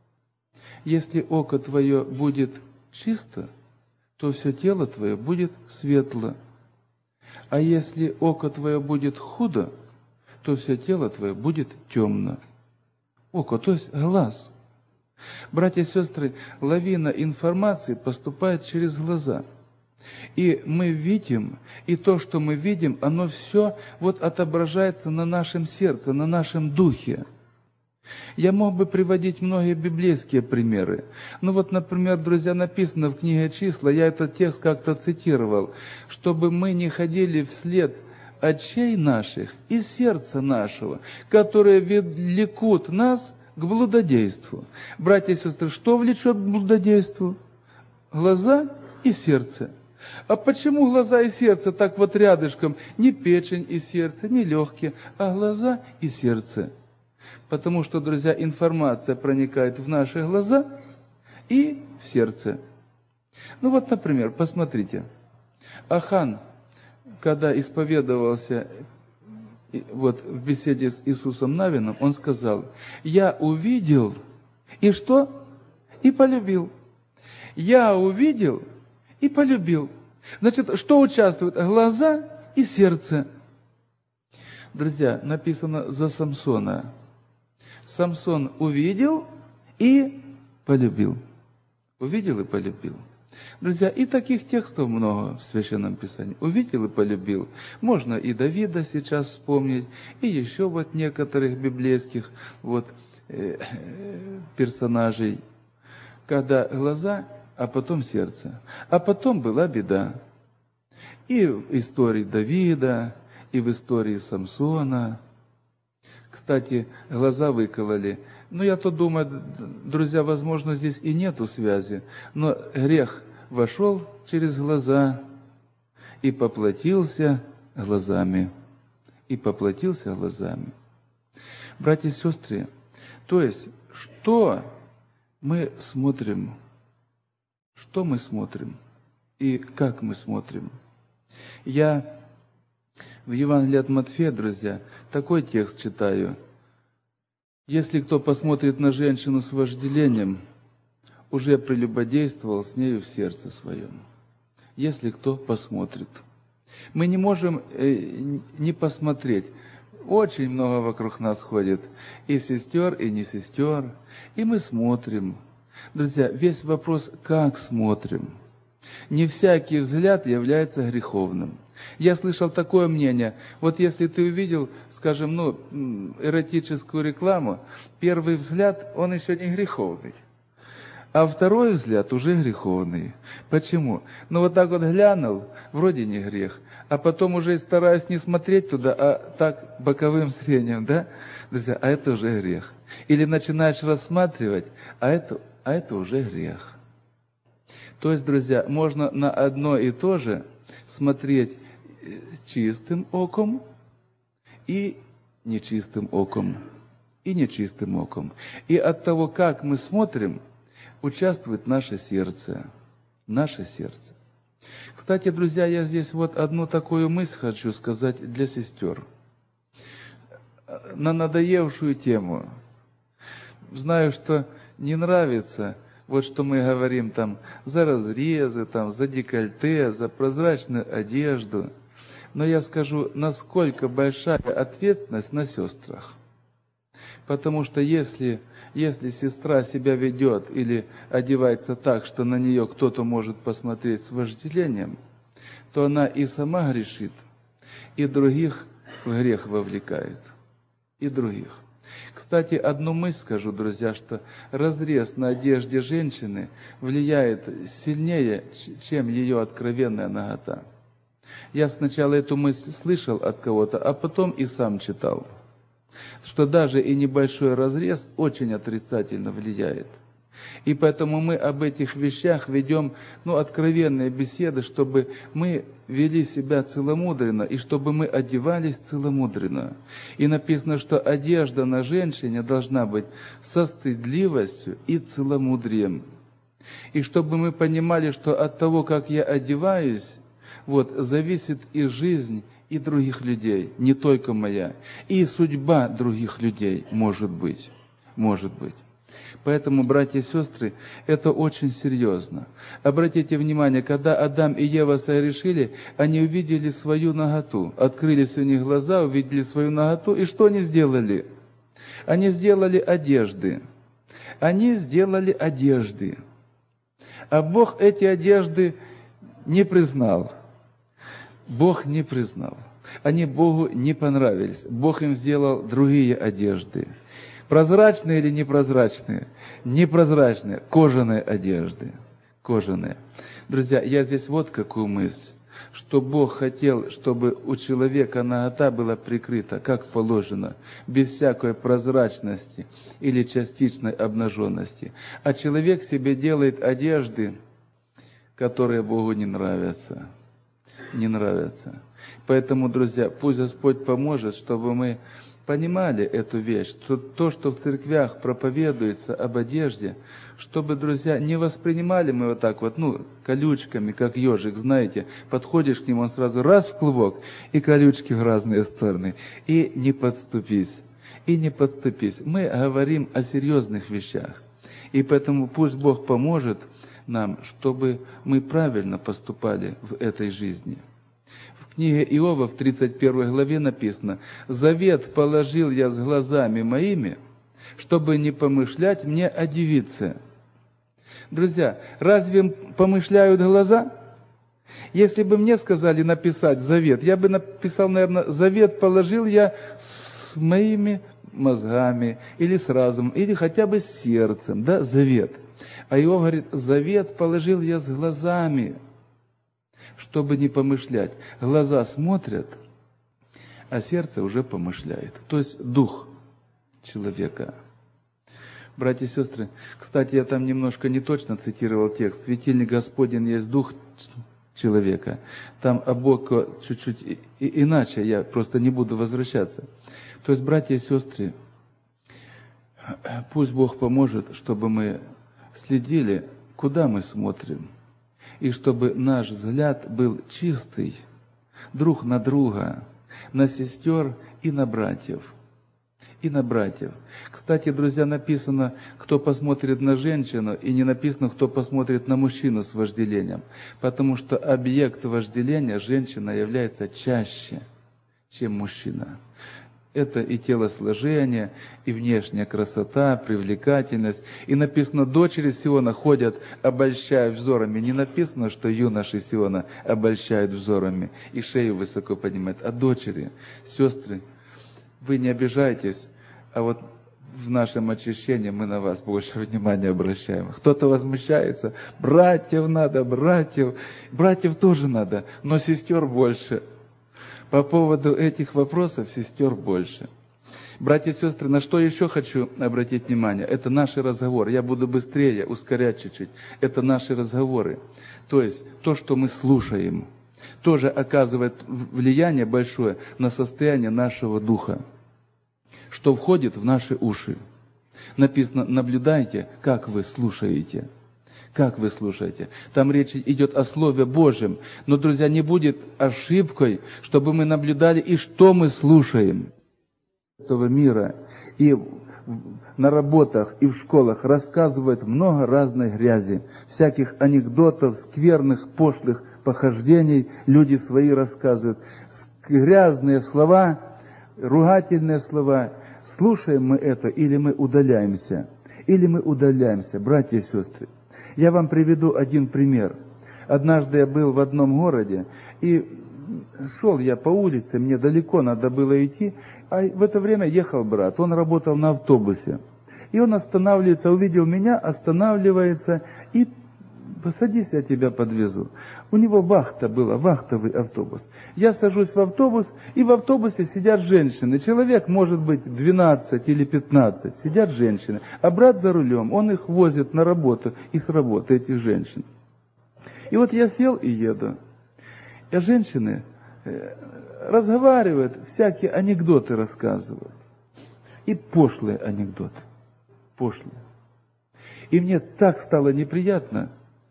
Если око твое будет чисто, то все тело твое будет светло. А если око твое будет худо, то все тело твое будет темно. Око, то есть глаз. Братья и сестры, лавина информации поступает через глаза. И мы видим, и то, что мы видим, оно все вот отображается на нашем сердце, на нашем духе. Я мог бы приводить многие библейские примеры. Ну вот, например, друзья, написано в книге «Числа», я этот текст как-то цитировал, чтобы мы не ходили вслед очей наших и сердца нашего, которые влекут нас к блудодейству. Братья и сестры, что влечет к блудодейству? Глаза и сердце. А почему глаза и сердце так вот рядышком? Не печень и сердце, не легкие, а глаза и сердце. Потому что, друзья, информация проникает в наши глаза и в сердце. Ну вот, например, посмотрите. А хан, когда исповедовался вот, в беседе с Иисусом Навином, он сказал: «Я увидел, и что? И полюбил. Я увидел и полюбил». Значит, что участвует? Глаза и сердце. Друзья, написано за Самсона. Самсон увидел и полюбил. Увидел и полюбил. Друзья, и таких текстов много в Священном Писании. Увидел и полюбил. Можно и Давида сейчас вспомнить, и еще вот некоторых библейских вот, э, персонажей. Когда глаза, а потом сердце. А потом была беда. И в истории Давида, и в истории Самсона. Кстати, глаза выкололи. Ну, я то думаю, друзья, возможно, здесь и нету связи, но грех вошел через глаза и поплатился глазами. И поплатился глазами. Братья и сестры, то есть, что мы смотрим? Что мы смотрим? И как мы смотрим? Я в Евангелии от Матфея, друзья, такой текст читаю. «Если кто посмотрит на женщину с вожделением, уже прелюбодействовал с нею в сердце своем». Если кто посмотрит. Мы не можем э, не посмотреть. Очень много вокруг нас ходит. И сестер, и не сестер. И мы смотрим. Друзья, весь вопрос, как смотрим. Не всякий взгляд является греховным. Я слышал такое мнение, вот если ты увидел, скажем, ну, эротическую рекламу, первый взгляд, он еще не греховный, а второй взгляд уже греховный. Почему? Ну, вот так вот глянул, вроде не грех, а потом уже стараюсь не смотреть туда, а так боковым зрением, да? Друзья, а это уже грех. Или начинаешь рассматривать, а это, а это уже грех. То есть, друзья, можно на одно и то же смотреть чистым оком и нечистым оком. И нечистым оком. И от того, как мы смотрим, участвует наше сердце. Наше сердце. Кстати, друзья, я здесь вот одну такую мысль хочу сказать для сестер. На надоевшую тему. Знаю, что не нравится, вот что мы говорим там за разрезы, там, за декольте, за прозрачную одежду. Но я скажу, насколько большая ответственность на сестрах. Потому что если, если сестра себя ведет или одевается так, что на нее кто-то может посмотреть с вожделением, то она и сама грешит, и других в грех вовлекает. И других. Кстати, одну мысль скажу, друзья, что разрез на одежде женщины влияет сильнее, чем ее откровенная нагота. Я сначала эту мысль слышал от кого-то, а потом и сам читал, что даже и небольшой разрез очень отрицательно влияет. И поэтому мы об этих вещах ведем, ну, откровенные беседы, чтобы мы вели себя целомудренно, и чтобы мы одевались целомудренно. И написано, что одежда на женщине должна быть со стыдливостью и целомудрием. И чтобы мы понимали, что от того, как я одеваюсь, вот, зависит и жизнь, и других людей, не только моя, и судьба других людей, может быть, может быть. Поэтому, братья и сестры, это очень серьезно. Обратите внимание, когда Адам и Ева согрешили, они увидели свою наготу, открылись у них глаза, увидели свою наготу, и что они сделали? Они сделали одежды. Они сделали одежды. А Бог эти одежды не признал. Бог не признал. Они Богу не понравились. Бог им сделал другие одежды. Прозрачные или непрозрачные? Непрозрачные, кожаные одежды. Кожаные. Друзья, я здесь вот какую мысль. Что Бог хотел, чтобы у человека нагота была прикрыта, как положено, без всякой прозрачности или частичной обнаженности. А человек себе делает одежды, которые Богу не нравятся. Не нравятся. Поэтому, друзья, пусть Господь поможет, чтобы мы понимали эту вещь, что то, что в церквях проповедуется об одежде, чтобы, друзья, не воспринимали мы вот так вот, ну, колючками, как ежик, знаете, подходишь к нему, он сразу раз в клубок, и колючки в разные стороны, и не подступись, и не подступись. Мы говорим о серьезных вещах, и поэтому пусть Бог поможет нам, чтобы мы правильно поступали в этой жизни. В книге Иова в тридцать первой главе написано: «Завет положил я с глазами моими, чтобы не помышлять мне о девице». Друзья, разве помышляют глаза? Если бы мне сказали написать завет, я бы написал, наверное, завет положил я с моими мозгами, или с разумом, или хотя бы с сердцем, да, завет. А Иов говорит: завет положил я с глазами, чтобы не помышлять. Глаза смотрят, а сердце уже помышляет. То есть дух человека. Братья и сестры, кстати, я там немножко не точно цитировал текст. Светильник Господень есть дух человека. Там обоко чуть-чуть и, и, иначе, я просто не буду возвращаться. То есть, братья и сестры, пусть Бог поможет, чтобы мы следили, куда мы смотрим, и чтобы наш взгляд был чистый друг на друга, на сестер и на братьев. И на братьев. Кстати, друзья, написано, кто посмотрит на женщину, и не написано, кто посмотрит на мужчину с вожделением. Потому что объект вожделения женщина является чаще, чем мужчина. Это и телосложение, и внешняя красота, привлекательность. И написано, дочери Сиона ходят, обольщая взорами. Не написано, что юноши Сиона обольщают взорами и шею высоко поднимают, а дочери, сестры. Вы не обижайтесь, а вот в нашем очищении мы на вас больше внимания обращаем. Кто-то возмущается: братьев надо, братьев. Братьев тоже надо, но сестер больше. По поводу этих вопросов сестер больше. Братья и сестры, на что еще хочу обратить внимание? Это наши разговоры. Я буду быстрее, ускорять чуть-чуть. Это наши разговоры. То есть, то, что мы слушаем, тоже оказывает влияние большое на состояние нашего духа, что входит в наши уши. Написано: наблюдайте, как вы слушаете. Как вы слушаете? Там речь идет о Слове Божьем. Но, друзья, не будет ошибкой, чтобы мы наблюдали, и что мы слушаем этого мира. И на работах, и в школах рассказывают много разной грязи, всяких анекдотов, скверных, пошлых похождений. Люди свои рассказывают. Грязные слова, ругательные слова. Слушаем мы это, или мы удаляемся? Или мы удаляемся, братья и сестры? Я вам приведу один пример. Однажды я был в одном городе, и шел я по улице, мне далеко надо было идти, а в это время ехал брат, он работал на автобусе. И он останавливается, увидел меня, останавливается, и садись, я тебя подвезу. У него вахта была, вахтовый автобус. Я сажусь в автобус, и в автобусе сидят женщины. Человек, может быть, двенадцать или пятнадцать, сидят женщины. А брат за рулем, он их возит на работу и с работы, этих женщин. И вот я сел и еду. И женщины разговаривают, всякие анекдоты рассказывают. И пошлые анекдоты. Пошлые. И мне так стало неприятно.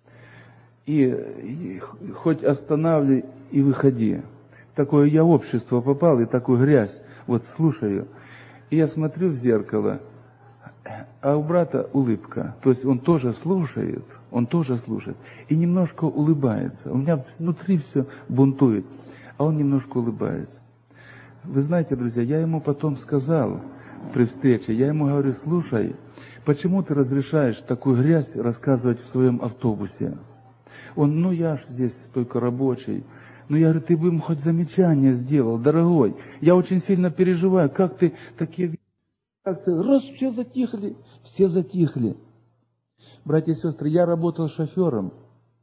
И, и хоть останавливай и выходи. В такое я общество попал, и такую грязь вот слушаю. И я смотрю в зеркало, а у брата улыбка. То есть он тоже слушает, он тоже слушает. И немножко улыбается. У меня внутри все бунтует, а он немножко улыбается. Вы знаете, друзья, я ему потом сказал при встрече, я ему говорю: слушай, почему ты разрешаешь такую грязь рассказывать в своем автобусе? Он: ну я ж здесь только рабочий. Ну я говорю: ты бы ему хоть замечание сделал, дорогой. Я очень сильно переживаю, как ты такие реакции. Раз, все затихли, все затихли. Братья и сестры, я работал шофером.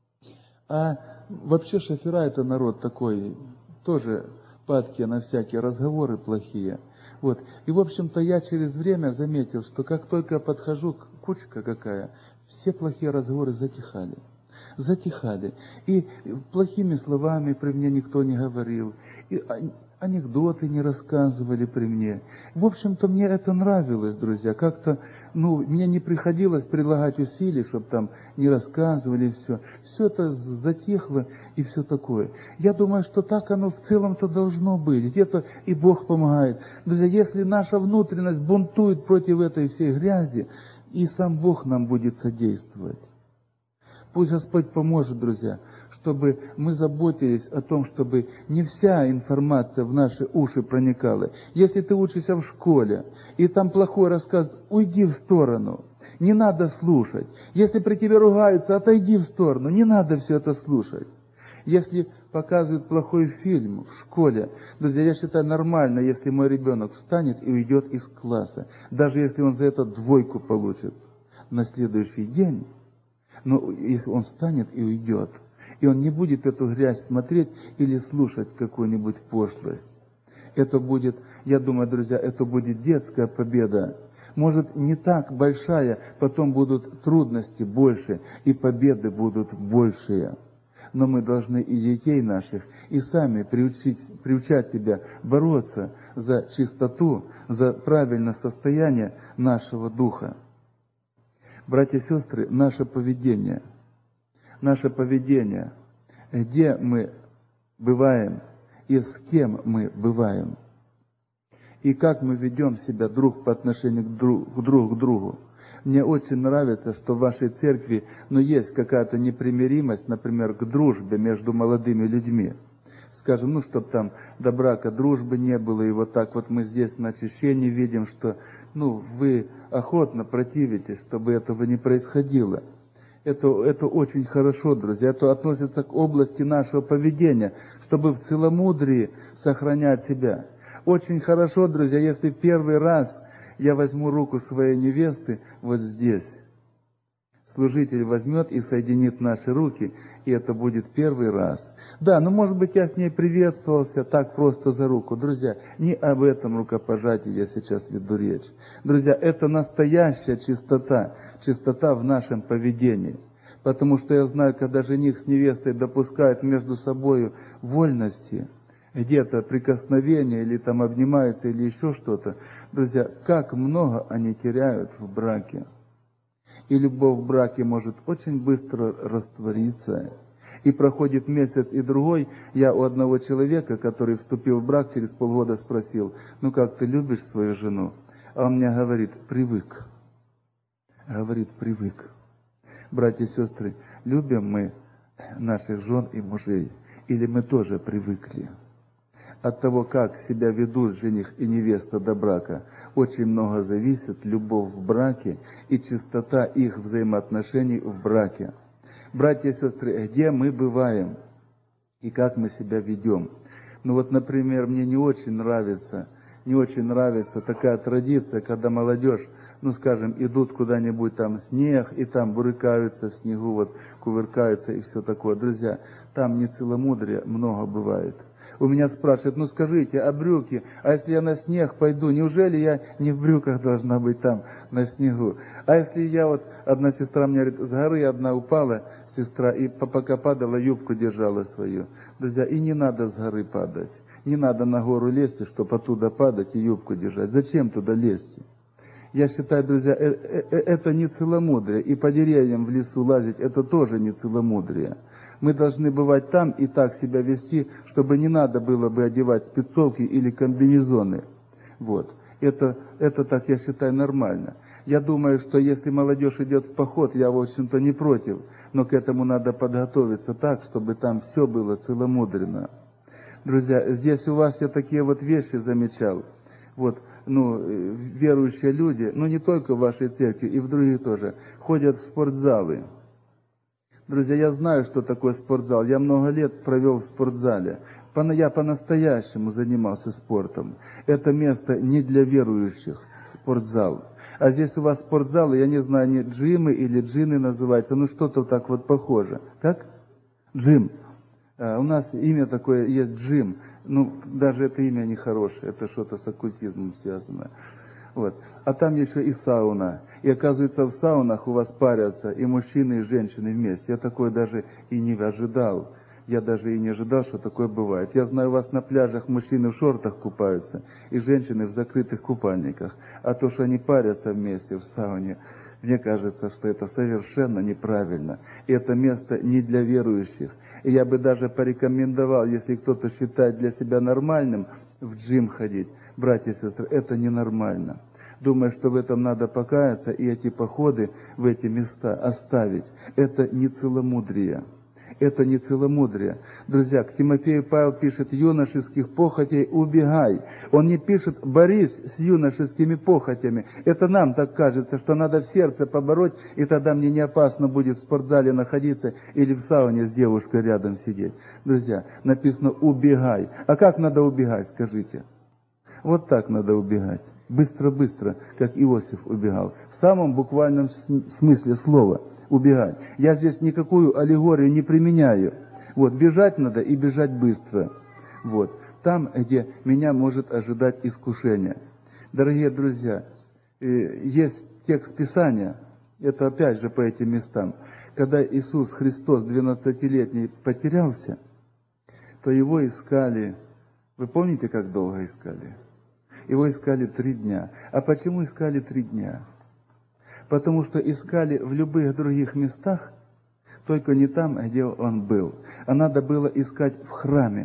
А вообще шофера — это народ такой, тоже падки на всякие разговоры плохие. Вот. И в общем-то я через время заметил, что как только подхожу, кучка какая, все плохие разговоры затихали. Затихали. И плохими словами при мне никто не говорил. И анекдоты не рассказывали при мне. В общем-то, мне это нравилось, друзья. Как-то, ну, мне не приходилось прилагать усилий, чтобы там не рассказывали все. Все это затихло и все такое. Я думаю, что так оно в целом-то должно быть. Где-то и Бог помогает. Друзья, если наша внутренность бунтует против этой всей грязи, и сам Бог нам будет содействовать. Пусть Господь поможет, друзья, чтобы мы заботились о том, чтобы не вся информация в наши уши проникала. Если ты учишься в школе, и там плохой рассказ, уйди в сторону. Не надо слушать. Если при тебе ругаются, отойди в сторону. Не надо все это слушать. Если показывают плохой фильм в школе, друзья, я считаю нормально, если мой ребенок встанет и уйдет из класса. Даже если он за это двойку получит на следующий день. Но если он встанет и уйдет, и он не будет эту грязь смотреть или слушать какую-нибудь пошлость. Это будет, я думаю, друзья, это будет детская победа. Может, не так большая, потом будут трудности больше, и победы будут большие. Но мы должны и детей наших, и сами приучить, приучать себя бороться за чистоту, за правильное состояние нашего духа. Братья и сестры, наше поведение, наше поведение, где мы бываем и с кем мы бываем, и как мы ведем себя друг по отношению к друг, к друг к другу. Мне очень нравится, что в вашей церкви, ну, есть какая-то непримиримость, например, к дружбе между молодыми людьми. Скажем, ну, чтобы там до брака дружбы не было, и вот так вот мы здесь на очищении видим, что, ну, вы охотно противитесь, чтобы этого не происходило. Это, это очень хорошо, друзья, это относится к области нашего поведения, чтобы в целомудрии сохранять себя. Очень хорошо, друзья, если в первый раз я возьму руку своей невесты вот здесь. Служитель возьмет и соединит наши руки, и это будет первый раз. Да, ну, может быть, я с ней приветствовался так просто за руку. Друзья, не об этом рукопожатии я сейчас веду речь. Друзья, это настоящая чистота, чистота в нашем поведении. Потому что я знаю, когда жених с невестой допускают между собой вольности, где-то прикосновения, или там обнимаются, или еще что-то. Друзья, как много они теряют в браке. И любовь в браке может очень быстро раствориться. И проходит месяц и другой. Я у одного человека, который вступил в брак, через полгода спросил: ну как, ты любишь свою жену? А он мне говорит: привык. Говорит, привык. Братья и сестры, любим мы наших жен и мужей? Или мы тоже привыкли? От того, как себя ведут жених и невеста до брака, очень много зависит любовь в браке и чистота их взаимоотношений в браке. Братья и сестры, где мы бываем и как мы себя ведем? Ну вот, например, мне не очень нравится, не очень нравится такая традиция, когда молодежь, ну скажем, идут куда-нибудь там в снег, и там бурыкаются в снегу, вот кувыркаются и все такое. Друзья, там нецеломудрия много бывает. У меня спрашивают: ну скажите, а брюки, а если я на снег пойду, неужели я не в брюках должна быть там, на снегу? А если я вот, одна сестра мне говорит, с горы одна упала, сестра, и пока падала, юбку держала свою. Друзья, и не надо с горы падать, не надо на гору лезть, чтобы оттуда падать и юбку держать. Зачем туда лезть? Я считаю, друзья, это не целомудрие, и по деревьям в лесу лазить, это тоже не целомудрие. Мы должны бывать там и так себя вести, чтобы не надо было бы одевать спецовки или комбинезоны. Вот. Это, это так, я считаю, нормально. Я думаю, что если молодежь идет в поход, я, в общем-то, не против. Но к этому надо подготовиться так, чтобы там все было целомудренно. Друзья, здесь у вас я такие вот вещи замечал. Вот, ну, верующие люди, ну не только в вашей церкви, и в других тоже, ходят в спортзалы. Друзья, я знаю, что такое спортзал. Я много лет провел в спортзале. Я по-настоящему занимался спортом. Это место не для верующих, спортзал. А здесь у вас спортзалы, я не знаю, они джимы или джины называются, ну что-то так вот похоже. Как? Джим. А, у нас имя такое есть, джим. Ну, даже это имя нехорошее, это что-то с оккультизмом связано. Вот. А там еще и сауна. И оказывается, в саунах у вас парятся и мужчины, и женщины вместе. Я такое даже и не ожидал. Я даже и не ожидал, что такое бывает. Я знаю, у вас на пляжах мужчины в шортах купаются, и женщины в закрытых купальниках. А то, что они парятся вместе в сауне, мне кажется, что это совершенно неправильно. И это место не для верующих. И я бы даже порекомендовал, если кто-то считает для себя нормальным, в джим ходить. Братья и сестры, это ненормально. Думаю, что в этом надо покаяться, и эти походы в эти места оставить. Это не целомудрие. Это не целомудрие. Друзья, к Тимофею Павел пишет: юношеских похотей убегай. Он не пишет: борись с юношескими похотями. Это нам так кажется, что надо в сердце побороть, и тогда мне не опасно будет в спортзале находиться или в сауне с девушкой рядом сидеть. Друзья, написано: убегай. А как надо убегать, скажите? Вот так надо убегать. Быстро-быстро, как Иосиф убегал. В самом буквальном смысле слова убегать. Я здесь никакую аллегорию не применяю. Вот, бежать надо и бежать быстро. Вот, там, где меня может ожидать искушение. Дорогие друзья, есть текст Писания, это опять же по этим местам. Когда Иисус Христос двенадцатилетний потерялся, то его искали. Вы помните, как долго искали? Его искали три дня. А почему искали три дня? Потому что искали в любых других местах, только не там, где он был. А надо было искать в храме.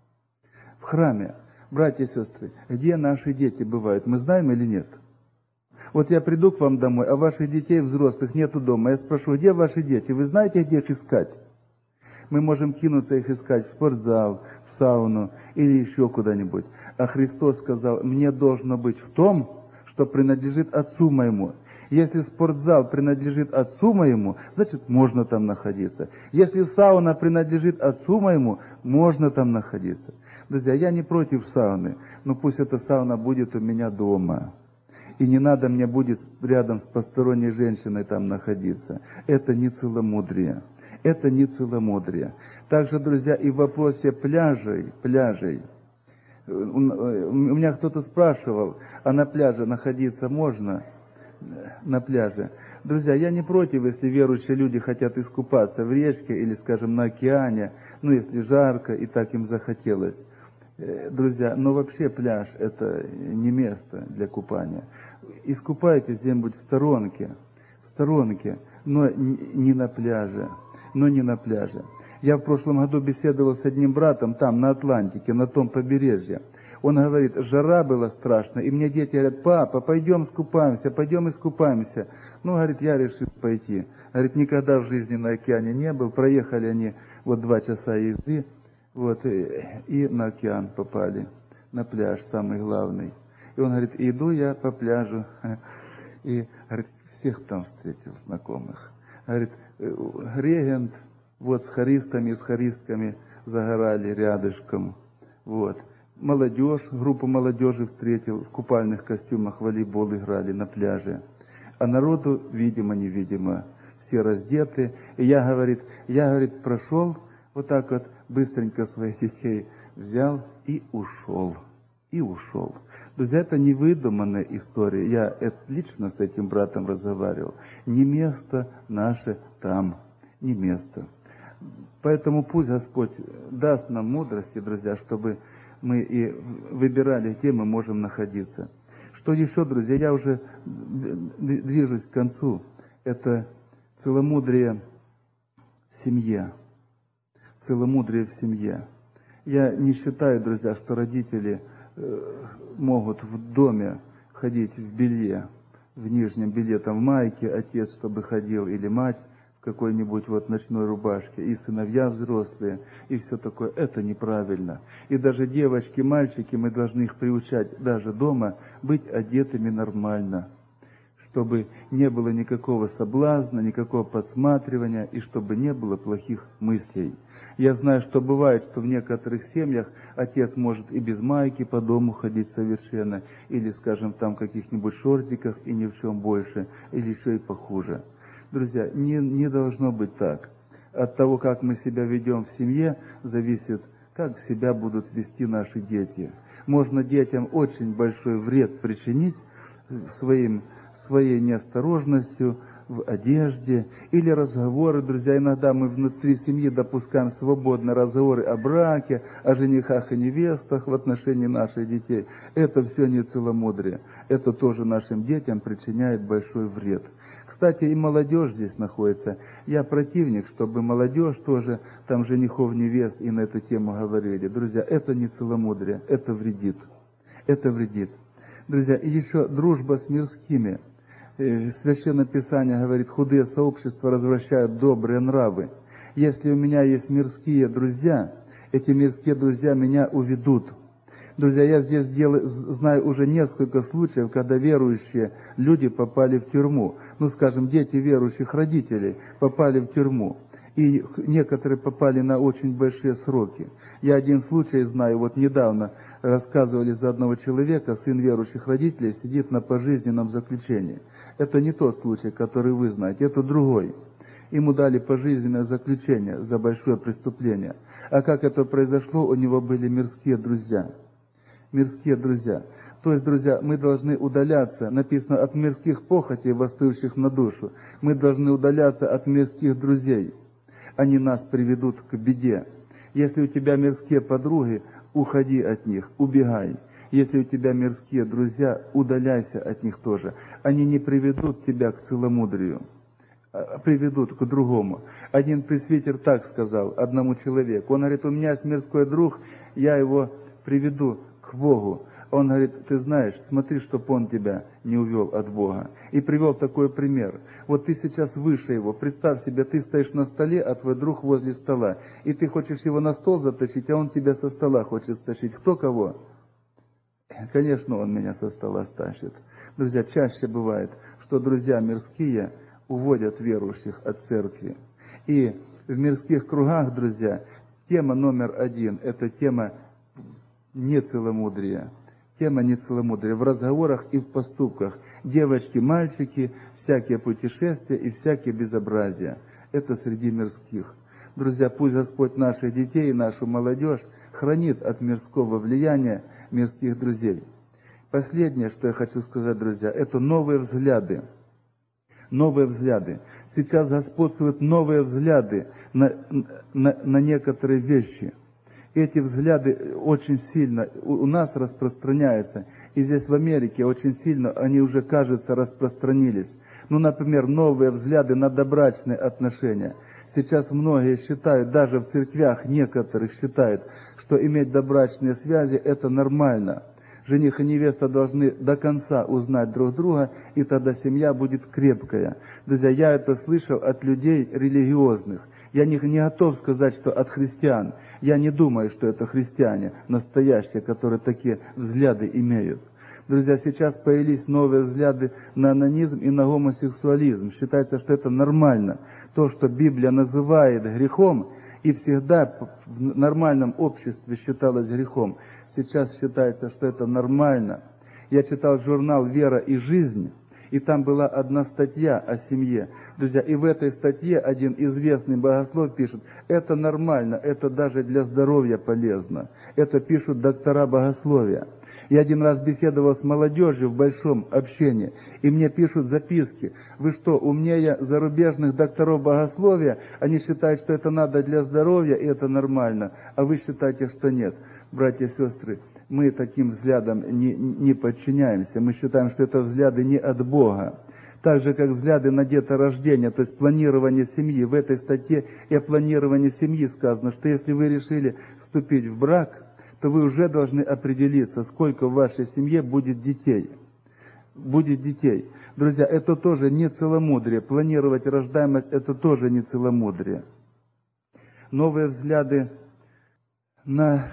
В храме. Братья и сестры, где наши дети бывают, мы знаем или нет? Вот я приду к вам домой, а ваших детей взрослых нету дома. Я спрошу: где ваши дети? Вы знаете, где их искать? Мы можем кинуться их искать в спортзал, в сауну или еще куда-нибудь. А Христос сказал: мне должно быть в том, что принадлежит Отцу моему. Если спортзал принадлежит Отцу моему, значит, можно там находиться. Если сауна принадлежит Отцу моему, можно там находиться. Друзья, я не против сауны, но пусть эта сауна будет у меня дома. И не надо мне будет рядом с посторонней женщиной там находиться. Это не целомудрие. Это не целомудрие. Также, друзья, и в вопросе пляжей, пляжей. У меня кто-то спрашивал, а на пляже находиться можно? На пляже. Друзья, я не против, если верующие люди хотят искупаться в речке или, скажем, на океане, ну, если жарко и так им захотелось. Друзья, но вообще пляж – это не место для купания. Искупайтесь где-нибудь в сторонке, в сторонке, но не на пляже, но не на пляже. Я в прошлом году беседовал с одним братом там, на Атлантике, на том побережье. Он говорит: жара была страшная, и мне дети говорят: папа, пойдем искупаемся, пойдем искупаемся. Ну, говорит, я решил пойти. Говорит, никогда в жизни на океане не был, проехали они вот два часа езды, вот, и, и на океан попали, на пляж самый главный. И он говорит: иду я по пляжу, и, говорит, всех там встретил знакомых. Говорит, регент, вот с хористами, с хористками загорали рядышком, вот. Молодежь, группу молодежи встретил, в купальных костюмах волейбол играли на пляже. А народу, видимо-невидимо, все раздеты. И я, говорит, я, говорит, прошел, вот так вот, быстренько своих детей взял и ушел. И ушел. Друзья, это не выдуманная история. Я это, лично с этим братом разговаривал. Не место наше там, не место. Поэтому пусть Господь даст нам мудрости, друзья, чтобы мы и выбирали, где мы можем находиться. Что еще, друзья, я уже движусь к концу. Это целомудрие в семье. Целомудрие в семье. Я не считаю, друзья, что родители могут в доме ходить в белье, в нижнем белье, там в майке, отец, чтобы ходил, или мать в какой-нибудь вот ночной рубашке, и сыновья взрослые, и все такое. Это неправильно. И даже девочки, мальчики, мы должны их приучать даже дома быть одетыми нормально, чтобы не было никакого соблазна, никакого подсматривания, и чтобы не было плохих мыслей. Я знаю, что бывает, что в некоторых семьях отец может и без майки по дому ходить совершенно, или, скажем, там в каких-нибудь шортиках и ни в чем больше, или еще и похуже. Друзья, не, не должно быть так. От того, как мы себя ведем в семье, зависит, как себя будут вести наши дети. Можно детям очень большой вред причинить своим, своей неосторожностью, в одежде, или разговоры, друзья, иногда мы внутри семьи допускаем свободные разговоры о браке, о женихах и невестах в отношении наших детей. Это все не целомудрие, это тоже нашим детям причиняет большой вред. Кстати, и молодежь здесь находится. Я противник, чтобы молодежь тоже, там женихов, невест и на эту тему говорили. Друзья, это не целомудрие, это вредит. Это вредит. Друзья, и еще дружба с мирскими. Священное Писание говорит, худые сообщества развращают добрые нравы. Если у меня есть мирские друзья, эти мирские друзья меня уведут. Друзья, я здесь делаю, знаю уже несколько случаев, когда верующие люди попали в тюрьму. Ну, скажем, дети верующих родителей попали в тюрьму. И некоторые попали на очень большие сроки. Я один случай знаю, вот недавно рассказывали за одного человека, сын верующих родителей сидит на пожизненном заключении. Это не тот случай, который вы знаете, это другой. Ему дали пожизненное заключение за большое преступление. А как это произошло, у него были мирские друзья. Мирские друзья. То есть, друзья, мы должны удаляться, написано, от мирских похотей, восстающих на душу. Мы должны удаляться от мирских друзей. Они нас приведут к беде. Если у тебя мирские подруги, уходи от них, убегай. Если у тебя мирские друзья, удаляйся от них тоже. Они не приведут тебя к целомудрию, а приведут к другому. Один пресвитер так сказал одному человеку. Он говорит, у меня есть мирской друг, я его приведу к Богу. Он говорит, ты знаешь, смотри, чтоб он тебя не увел от Бога. И привел такой пример. Вот ты сейчас выше его. Представь себе, ты стоишь на столе, а твой друг возле стола. И ты хочешь его на стол затащить, а он тебя со стола хочет стащить. Кто кого? Конечно, он меня со стола стащит. Друзья, чаще бывает, что друзья мирские уводят верующих от церкви. И в мирских кругах, друзья, тема номер один – это тема нецеломудрия. Тема нецеломудрия в разговорах и в поступках. Девочки, мальчики, всякие путешествия и всякие безобразия. Это среди мирских. Друзья, пусть Господь наших детей и нашу молодежь хранит от мирского влияния мирских друзей. Последнее, что я хочу сказать, друзья, это новые взгляды. Новые взгляды. Сейчас господствуют новые взгляды на, на, на некоторые вещи. Эти взгляды очень сильно у нас распространяются. И здесь в Америке очень сильно они уже, кажется, распространились. Ну, например, новые взгляды на добрачные отношения. Сейчас многие считают, даже в церквях некоторых считают, что иметь добрачные связи – это нормально. Жених и невеста должны до конца узнать друг друга, и тогда семья будет крепкая. Друзья, я это слышал от людей религиозных. Я не, не готов сказать, что от христиан. Я не думаю, что это христиане настоящие, которые такие взгляды имеют. Друзья, сейчас появились новые взгляды на анонизм и на гомосексуализм. Считается, что это нормально. То, что Библия называет грехом, и всегда в нормальном обществе считалось грехом, сейчас считается, что это нормально. Я читал журнал «Вера и жизнь», и там была одна статья о семье. Друзья, и в этой статье один известный богослов пишет, это нормально, это даже для здоровья полезно. Это пишут доктора богословия. Я один раз беседовал с молодежью в большом общении, и мне пишут записки. Вы что, умнее зарубежных докторов богословия? Они считают, что это надо для здоровья, и это нормально. А вы считаете, что нет. Братья и сестры, мы таким взглядам не, не подчиняемся. Мы считаем, что это взгляды не от Бога. Так же, как взгляды на деторождение, то есть планирование семьи. В этой статье и о планировании семьи сказано, что если вы решили вступить в брак, то вы уже должны определиться, сколько в вашей семье будет детей. Будет детей. Друзья, это тоже не целомудрие. Планировать рождаемость – это тоже не целомудрие. Новые взгляды на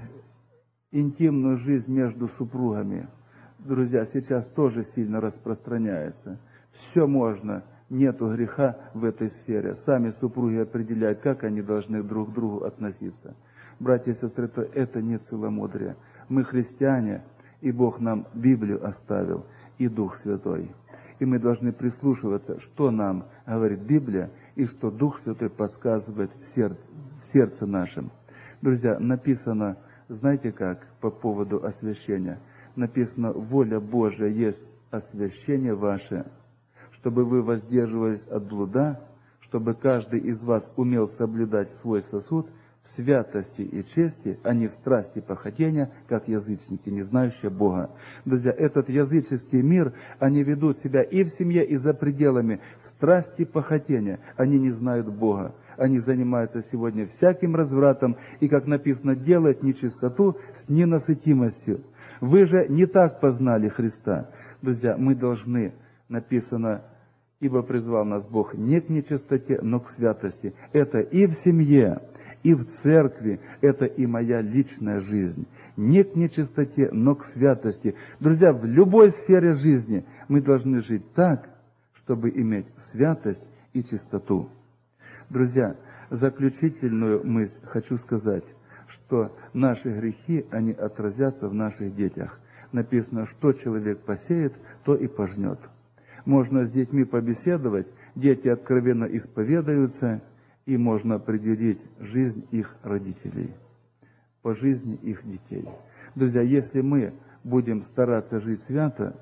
интимную жизнь между супругами, друзья, сейчас тоже сильно распространяется. Все можно, нету греха в этой сфере. Сами супруги определяют, как они должны друг к другу относиться. Братья и сестры, это, это не целомудрие. Мы христиане, и Бог нам Библию оставил, и Дух Святой. И мы должны прислушиваться, что нам говорит Библия, и что Дух Святой подсказывает в сердце, в сердце нашем. Друзья, написано, знаете как, по поводу освящения? Написано, воля Божия есть освящение ваше, чтобы вы воздерживались от блуда, чтобы каждый из вас умел соблюдать свой сосуд в святости и чести, а не в страсти похотения, как язычники, не знающие Бога. Друзья, этот языческий мир, они ведут себя и в семье, и за пределами в страсти похотения. Они не знают Бога. Они занимаются сегодня всяким развратом и, как написано, делают нечистоту с ненасытимостью. Вы же не так познали Христа. Друзья, мы должны, написано, ибо призвал нас Бог не к нечистоте, но к святости. Это и в семье, и в церкви, это и моя личная жизнь. Не к нечистоте, но к святости. Друзья, в любой сфере жизни мы должны жить так, чтобы иметь святость и чистоту. Друзья, заключительную мысль хочу сказать, что наши грехи, они отразятся в наших детях. Написано, что человек посеет, то и пожнет. Можно с детьми побеседовать, дети откровенно исповедаются, и можно определить жизнь их родителей, по жизни их детей. Друзья, если мы будем стараться жить свято,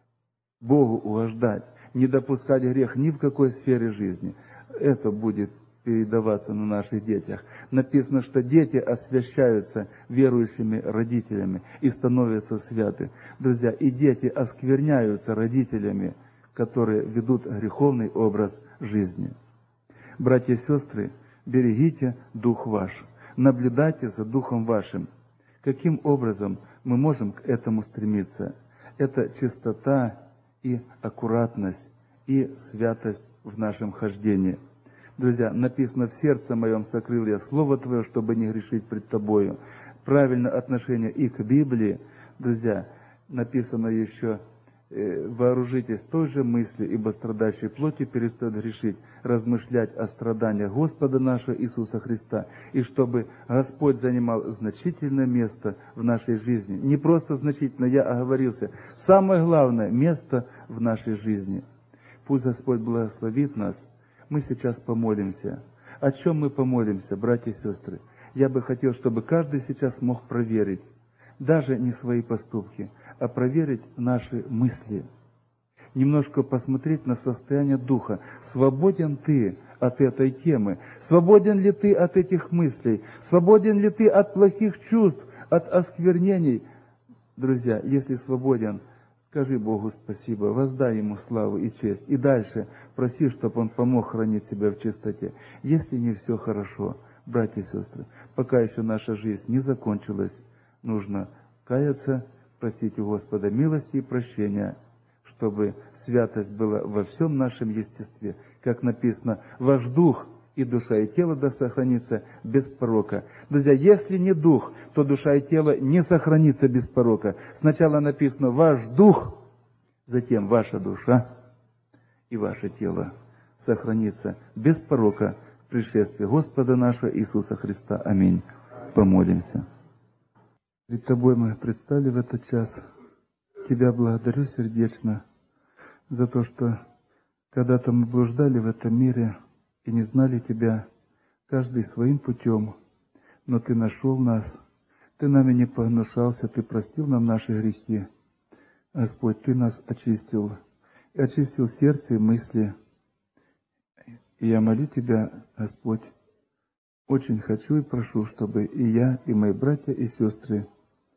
Богу угождать, не допускать грех ни в какой сфере жизни, это будет передаваться на наших детях. Написано, что дети освящаются верующими родителями и становятся святы. Друзья, и дети оскверняются родителями, которые ведут греховный образ жизни. Братья и сестры, берегите дух ваш, наблюдайте за духом вашим. Каким образом мы можем к этому стремиться? Это чистота и аккуратность, и святость в нашем хождении. Друзья, написано, в сердце моем сокрыл я Слово Твое, чтобы не грешить пред Тобою. Правильное отношение и к Библии. Друзья, написано еще, вооружитесь той же мыслью, ибо страдающий плотью перестает грешить, размышлять о страданиях Господа нашего Иисуса Христа, и чтобы Господь занимал значительное место в нашей жизни. Не просто значительно, я оговорился, самое главное место в нашей жизни. Пусть Господь благословит нас. Мы сейчас помолимся. О чем мы помолимся, братья и сестры? Я бы хотел, чтобы каждый сейчас мог проверить, даже не свои поступки, а проверить наши мысли. Немножко посмотреть на состояние духа. Свободен ты от этой темы? Свободен ли ты от этих мыслей? Свободен ли ты от плохих чувств, от осквернений? Друзья, если свободен, скажи Богу спасибо, воздай Ему славу и честь. И дальше проси, чтобы Он помог хранить себя в чистоте. Если не все хорошо, братья и сестры, пока еще наша жизнь не закончилась, нужно каяться, просить у Господа милости и прощения, чтобы святость была во всем нашем естестве. Как написано, ваш дух и душа и тело да сохранится без порока. Друзья, если не дух, то душа и тело не сохранится без порока. Сначала написано ваш дух, затем ваша душа и ваше тело сохранится без порока в пришествии Господа нашего Иисуса Христа. Аминь. Помолимся. Перед Тобой мы предстали в этот час. Тебя благодарю сердечно за то, что когда-то мы блуждали в этом мире и не знали Тебя, каждый своим путем, но Ты нашел нас, Ты нами не погнушался, Ты простил нам наши грехи. Господь, Ты нас очистил, и очистил сердце и мысли. И я молю Тебя, Господь, очень хочу и прошу, чтобы и я, и мои братья и сестры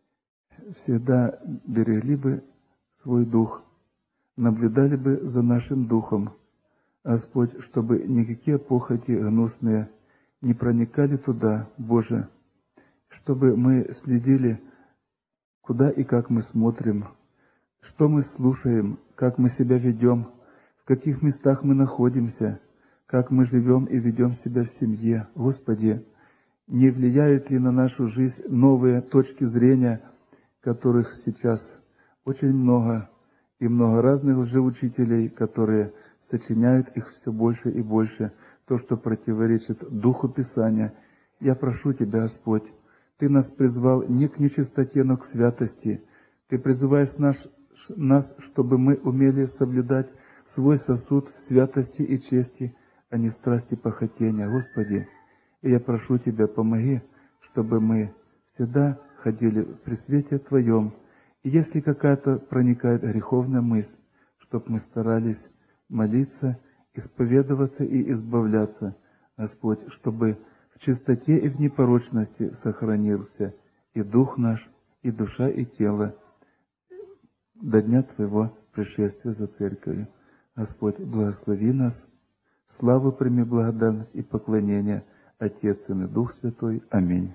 всегда берегли бы свой дух, наблюдали бы за нашим духом, Господь, чтобы никакие похоти гнусные не проникали туда, Боже, чтобы мы следили, куда и как мы смотрим, что мы слушаем, как мы себя ведем, в каких местах мы находимся, как мы живем и ведем себя в семье. Господи, не влияют ли на нашу жизнь новые точки зрения, которых сейчас очень много, и много разных лжеучителей, которые сочиняют их все больше и больше, то, что противоречит Духу Писания. Я прошу Тебя, Господь, Ты нас призвал не к нечистоте, но к святости. Ты призываешь нас, нас, чтобы мы умели соблюдать свой сосуд в святости и чести, а не страсти похотения. Господи, и я прошу Тебя, помоги, чтобы мы всегда ходили при свете Твоем. И если какая-то проникает греховная мысль, чтобы мы старались молиться, исповедоваться и избавляться, Господь, чтобы в чистоте и в непорочности сохранился и дух наш, и душа, и тело до дня Твоего пришествия за Церковью. Господь, благослови нас. Славу прими, благодарность и поклонение, Отец, Сын и Дух Святой. Аминь.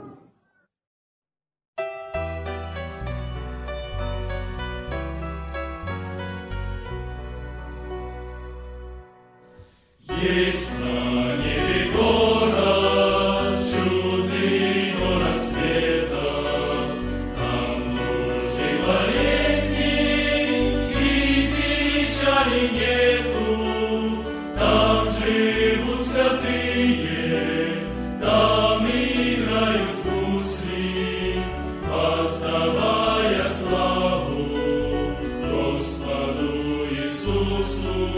Есть на небе город, чудный город света, там нужды болезни и печали нету, там живут святые, там играют гусли, воздавая славу Господу Иисусу.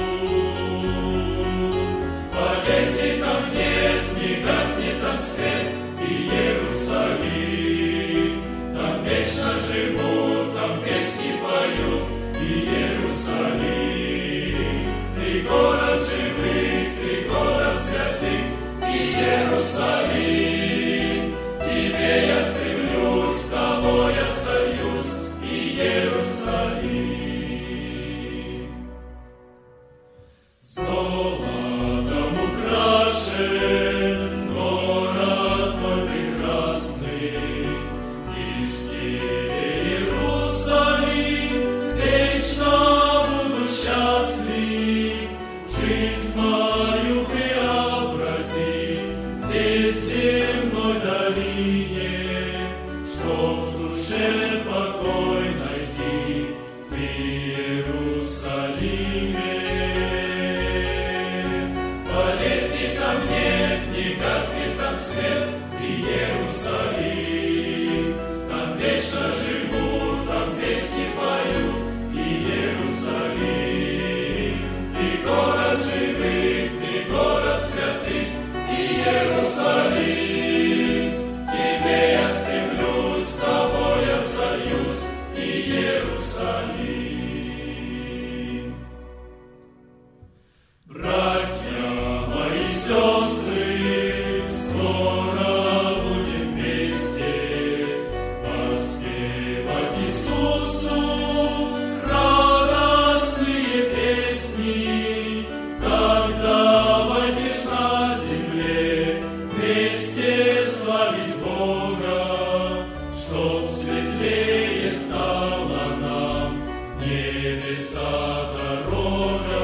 Болезни там нет, не гаснет там свет, и Иерусалим. Там вечно живут, там песни поют, и Иерусалим. Ты город живых, ты город святых, и Иерусалим. Тебе я стремлюсь, с тобой я сольюсь, и Иерусалим. Город мой прекрасный, лишь в тебе, Иерусалим, вечно буду счастлив, жизнь мою преобрази здесь, в земной долине, чтоб в душе покой найти в Иерусалиме. Болезни там нет, не гаснет там свет, и Иерусалим. Там вечно живут, там песни поют, и Иерусалим. Ты город живых, ты город святых, и Иерусалим. К тебе я стремлюсь, с тобой я сольюсь, и Иерусалим. Братья, сестры, скоро будем вместе воспевать Иисусу радостные песни. Тогда войдешь на земле вместе славить Бога, чтоб светлее стала нам небеса дорога.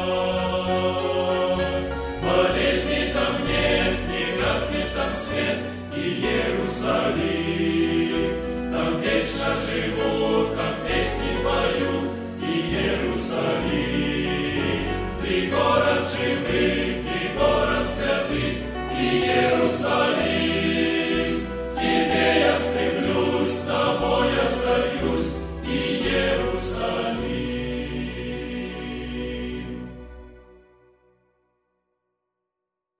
Болезни там нет, не гаснет там свет, и Иерусалим. Там вечно живут, там песни поют, и Иерусалим. Ты город живых, ты город святых, и Иерусалим.